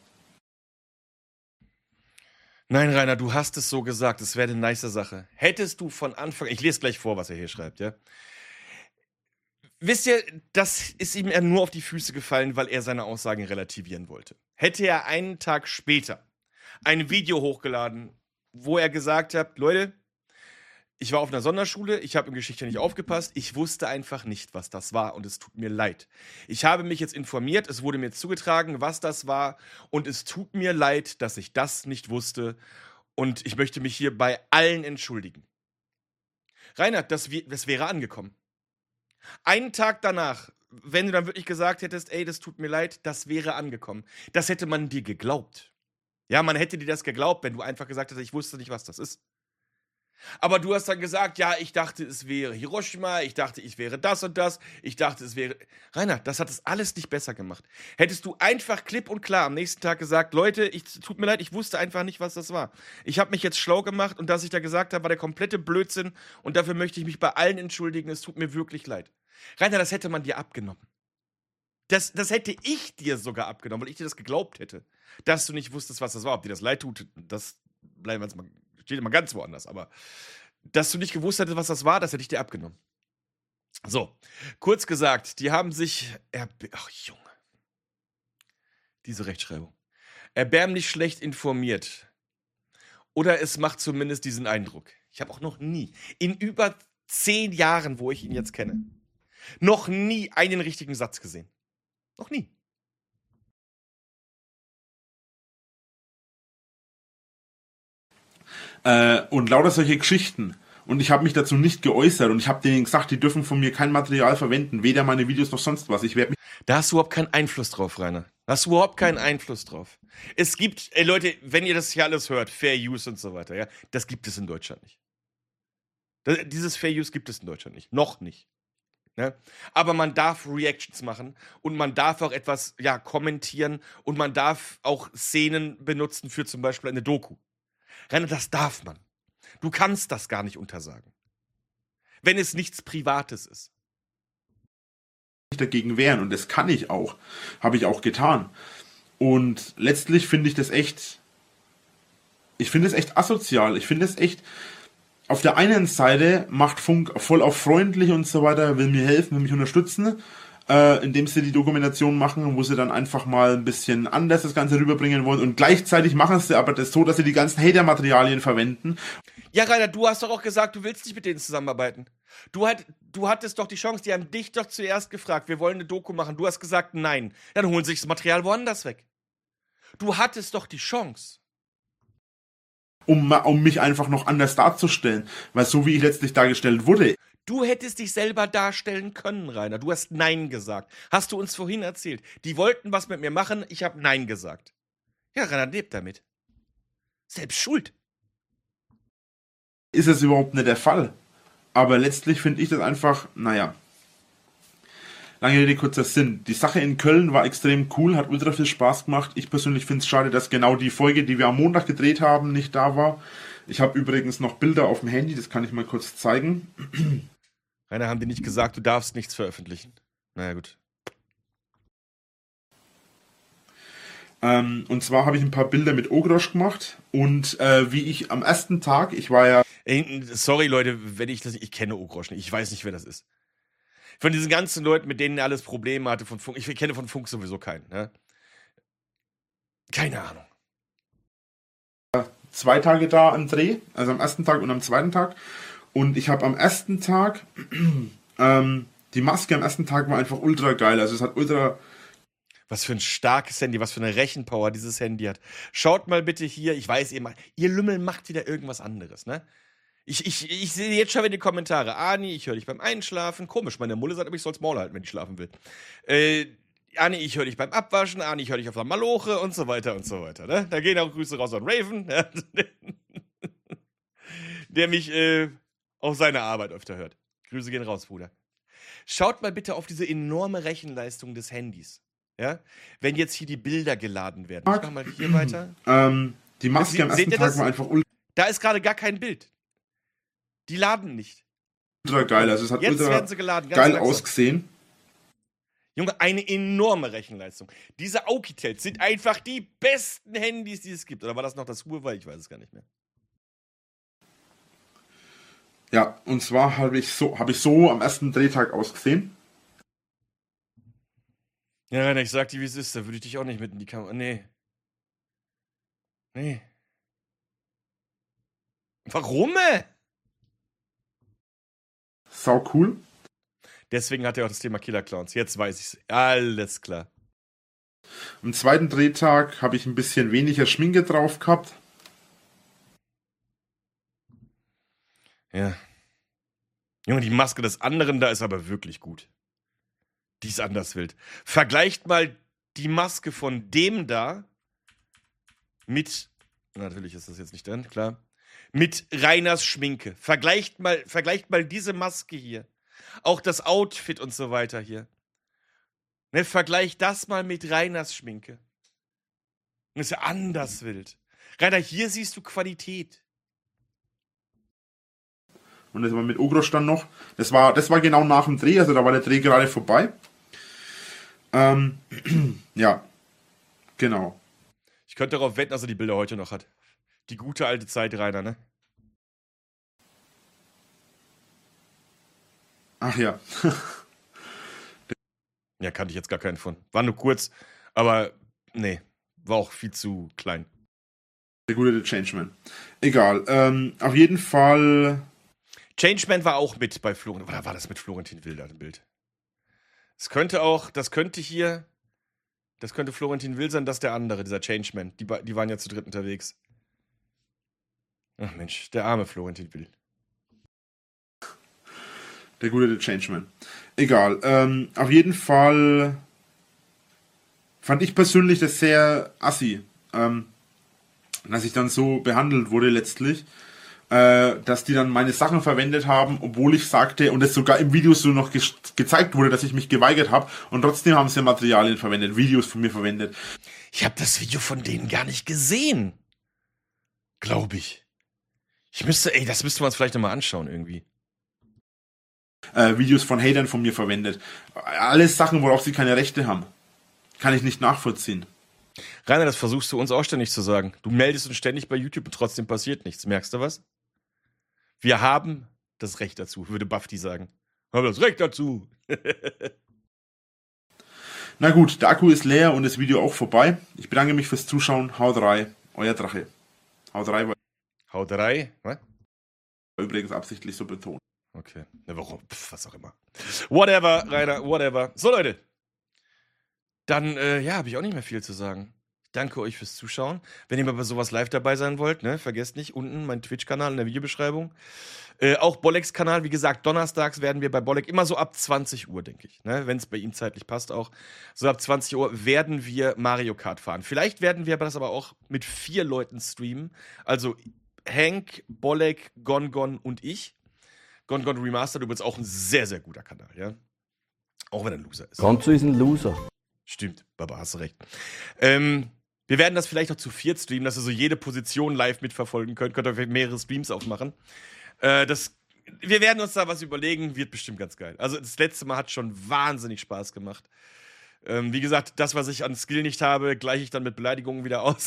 Nein, Rainer, du hast es so gesagt, es wäre eine nice Sache. Hättest du von Anfang, ich lese gleich vor, was er hier schreibt, ja? Wisst ihr, das ist ihm ja nur auf die Füße gefallen, weil er seine Aussagen relativieren wollte. Hätte er einen Tag später ein Video hochgeladen, wo er gesagt hat, Leute, ich war auf einer Sonderschule, ich habe in Geschichte nicht aufgepasst, ich wusste einfach nicht, was das war und es tut mir leid. Ich habe mich jetzt informiert, es wurde mir zugetragen, was das war und es tut mir leid, dass ich das nicht wusste und ich möchte mich hier bei allen entschuldigen. Reinhard, das wäre angekommen. Einen Tag danach, wenn du dann wirklich gesagt hättest, ey, das tut mir leid, das wäre angekommen. Das hätte man dir geglaubt. Ja, man hätte dir das geglaubt, wenn du einfach gesagt hättest, ich wusste nicht, was das ist. Aber du hast dann gesagt, ja, ich dachte, es wäre Hiroshima, ich dachte, es wäre das und das, ich dachte, es wäre... Rainer, das hat es alles nicht besser gemacht. Hättest du einfach klipp und klar am nächsten Tag gesagt, Leute, tut mir leid, ich wusste einfach nicht, was das war. Ich habe mich jetzt schlau gemacht und dass ich da gesagt habe, war der komplette Blödsinn und dafür möchte ich mich bei allen entschuldigen, es tut mir wirklich leid. Rainer, das hätte man dir abgenommen. Das hätte ich dir sogar abgenommen, weil ich dir das geglaubt hätte, dass du nicht wusstest, was das war. Ob dir das leid tut, das bleiben wir jetzt mal... Steht immer ganz woanders, aber dass du nicht gewusst hättest, was das war, das hätte ich dir abgenommen. So, kurz gesagt, die haben sich, ach Junge, diese Rechtschreibung, erbärmlich schlecht informiert. Oder es macht zumindest diesen Eindruck. Ich habe auch noch nie, in über 10 Jahren, wo ich ihn jetzt kenne, noch nie einen richtigen Satz gesehen. Noch nie. Und lauter solche Geschichten. Und ich habe mich dazu nicht geäußert und ich habe denen gesagt, die dürfen von mir kein Material verwenden, weder meine Videos noch sonst was. Da hast du überhaupt keinen Einfluss drauf, Rainer. Da hast du überhaupt keinen Einfluss drauf. Es gibt, Leute, wenn ihr das hier alles hört, Fair Use und so weiter, ja, das gibt es in Deutschland nicht. Dieses Fair Use gibt es in Deutschland nicht. Noch nicht. Ne? Aber man darf Reactions machen und man darf auch etwas, ja, kommentieren und man darf auch Szenen benutzen für zum Beispiel eine Doku. Rainer, das darf man. Du kannst das gar nicht untersagen. Wenn es nichts Privates ist. Dagegen wehren und das kann ich auch. Habe ich auch getan. Und letztlich finde ich das echt asozial. Ich finde es echt, auf der einen Seite macht Funk voll auf freundlich und so weiter, will mir helfen, will mich unterstützen, indem sie die Dokumentation machen, wo sie dann einfach mal ein bisschen anders das Ganze rüberbringen wollen und gleichzeitig machen sie aber das so, dass sie die ganzen Hater-Materialien verwenden. Ja, Rainer, du hast doch auch gesagt, du willst nicht mit denen zusammenarbeiten. Du hattest doch die Chance, die haben dich doch zuerst gefragt, wir wollen eine Doku machen. Du hast gesagt, nein. Dann holen sie sich das Material woanders weg. Du hattest doch die Chance. Um mich einfach noch anders darzustellen, weil so wie ich letztlich dargestellt wurde. Du hättest dich selber darstellen können, Rainer. Du hast Nein gesagt. Hast du uns vorhin erzählt. Die wollten was mit mir machen, ich habe Nein gesagt. Ja, Rainer lebt damit. Selbst schuld. Ist es überhaupt nicht der Fall. Aber letztlich finde ich das einfach, naja. Lange Rede, kurzer Sinn. Die Sache in Köln war extrem cool, hat ultra viel Spaß gemacht. Ich persönlich finde es schade, dass genau die Folge, die wir am Montag gedreht haben, nicht da war. Ich habe übrigens noch Bilder auf dem Handy, das kann ich mal kurz zeigen. Rainer, haben die nicht gesagt, du darfst nichts veröffentlichen? Naja, gut. Und zwar habe ich ein paar Bilder mit Ogrosch gemacht und wie ich am ersten Tag, ich war ja... Sorry, Leute, wenn ich kenne Ogrosch nicht, ich weiß nicht, wer das ist. Von diesen ganzen Leuten, mit denen er alles Probleme hatte von Funk, ich kenne von Funk sowieso keinen, ne? Keine Ahnung. 2 Tage da am Dreh, also am ersten Tag und am zweiten Tag. Und ich habe am ersten Tag, die Maske am ersten Tag war einfach ultra geil. Also es hat ultra... Was für ein starkes Handy, was für eine Rechenpower dieses Handy hat. Schaut mal bitte hier, ich weiß, ihr Lümmel macht wieder irgendwas anderes, ne? Ich sehe jetzt schon in die Kommentare. Ani, ich höre dich beim Einschlafen. Komisch, meine Mulle sagt, aber ich soll's Maul halten, wenn ich schlafen will. Ani, ich höre dich beim Abwaschen. Ani, ich höre dich auf der Maloche und so weiter und so weiter. Ne? Da gehen auch Grüße raus an Raven, ja, der mich auf seine Arbeit öfter hört. Grüße gehen raus, Bruder. Schaut mal bitte auf diese enorme Rechenleistung des Handys. Ja? Wenn jetzt hier die Bilder geladen werden. Ich mach mal hier weiter. Die Maske am ersten Tag war einfach Da ist gerade gar kein Bild. Die laden nicht. ultra geil. Also es hat Jetzt ultra werden sie geladen. Ganz geil langsam. ausgesehen. Junge, eine enorme Rechenleistung. Diese Aukitels sind einfach die besten Handys, die es gibt. Oder war das noch das Huawei? Ich weiß es gar nicht mehr. Ja, und zwar habe ich so am ersten Drehtag ausgesehen. Ja, Rainer, ich sag dir, wie es ist. Da würde ich dich auch nicht mit in die Kamera. Nee. Warum? Sau cool. Deswegen hat er auch das Thema Killer Clowns. Jetzt weiß ich's. Alles klar. Am zweiten Drehtag habe ich ein bisschen weniger Schminke drauf gehabt. Ja. Junge, die Maske des anderen da ist aber wirklich gut. Die ist anders wild. Vergleicht mal die Maske von dem da mit, natürlich ist das jetzt nicht drin, klar, mit Rainers Schminke. Vergleicht mal diese Maske hier. Auch das Outfit und so weiter hier. Ne, vergleich das mal mit Rainers Schminke. Das ist ja anders wild. Rainer, hier siehst du Qualität. Und das war mit Ogros dann noch. Das war genau nach dem Dreh, also da war der Dreh gerade vorbei. Ja, genau. Ich könnte darauf wetten, dass er die Bilder heute noch hat. Die gute alte Zeit, Rainer, ne? Ach ja. Ja, kannte ich jetzt gar keinen von. War nur kurz, aber nee, war auch viel zu klein. Der gute The Changeman. Egal. Auf jeden Fall. Changeman war auch mit bei Florentin. Oder war das mit Florentin Will da im Bild? Das könnte Florentin Will sein, das der andere, dieser Changeman. Die waren ja zu dritt unterwegs. Ach Mensch, der arme Florentin Will. Der gute The Changeman. Egal. Auf jeden Fall fand ich persönlich das sehr assi, dass ich dann so behandelt wurde letztlich, dass die dann meine Sachen verwendet haben, obwohl ich sagte, und es sogar im Video so noch gezeigt wurde, dass ich mich geweigert habe, und trotzdem haben sie Materialien verwendet, Videos von mir verwendet. Ich habe das Video von denen gar nicht gesehen. Glaube ich. Das müssten wir uns vielleicht nochmal anschauen irgendwie. Videos von Hatern von mir verwendet. Alles Sachen, worauf sie keine Rechte haben. Kann ich nicht nachvollziehen. Rainer, das versuchst du uns auch ständig zu sagen. Du meldest uns ständig bei YouTube und trotzdem passiert nichts. Merkst du was? Wir haben das Recht dazu, würde Bafti sagen. Wir haben das Recht dazu. Na gut, der Akku ist leer und das Video auch vorbei. Ich bedanke mich fürs Zuschauen. Haut rein, euer Drache. Haut rein war Haut rein? Was? übrigens absichtlich so betont. Okay. Na, warum? Was auch immer. Whatever, Rainer, whatever. So, Leute. Dann, habe ich auch nicht mehr viel zu sagen. Ich danke euch fürs Zuschauen. Wenn ihr mal bei sowas live dabei sein wollt, ne, vergesst nicht, unten mein Twitch-Kanal in der Videobeschreibung. Auch Bolleks Kanal, wie gesagt, donnerstags werden wir bei Bollek immer so ab 20 Uhr, denke ich. Ne, wenn es bei ihm zeitlich passt auch. So ab 20 Uhr werden wir Mario Kart fahren. Vielleicht werden wir das aber auch mit 4 Leuten streamen. Also Hank, Bollek, Gon und ich. Gon Remastered übrigens auch ein sehr, sehr guter Kanal, ja. Auch wenn er ein Loser ist. Gonzo ist ein Loser. Stimmt, Baba, hast du recht. Wir werden das vielleicht auch zu 4 streamen, dass ihr so jede Position live mitverfolgen könnt. Könnt ihr vielleicht mehrere Streams auch machen. Wir werden uns da was überlegen, wird bestimmt ganz geil. Also das letzte Mal hat schon wahnsinnig Spaß gemacht. Wie gesagt, das, was ich an Skill nicht habe, gleiche ich dann mit Beleidigungen wieder aus.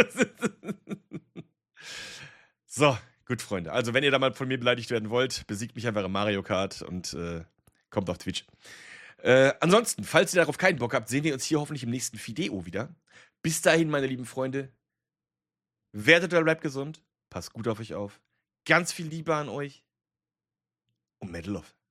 So, gut, Freunde. Also, wenn ihr da mal von mir beleidigt werden wollt, besiegt mich einfach im Mario Kart und kommt auf Twitch. Ansonsten, falls ihr darauf keinen Bock habt, sehen wir uns hier hoffentlich im nächsten Fideo wieder. Bis dahin, meine lieben Freunde, werdet der Rap gesund, passt gut auf euch auf, ganz viel Liebe an euch und Metal Love.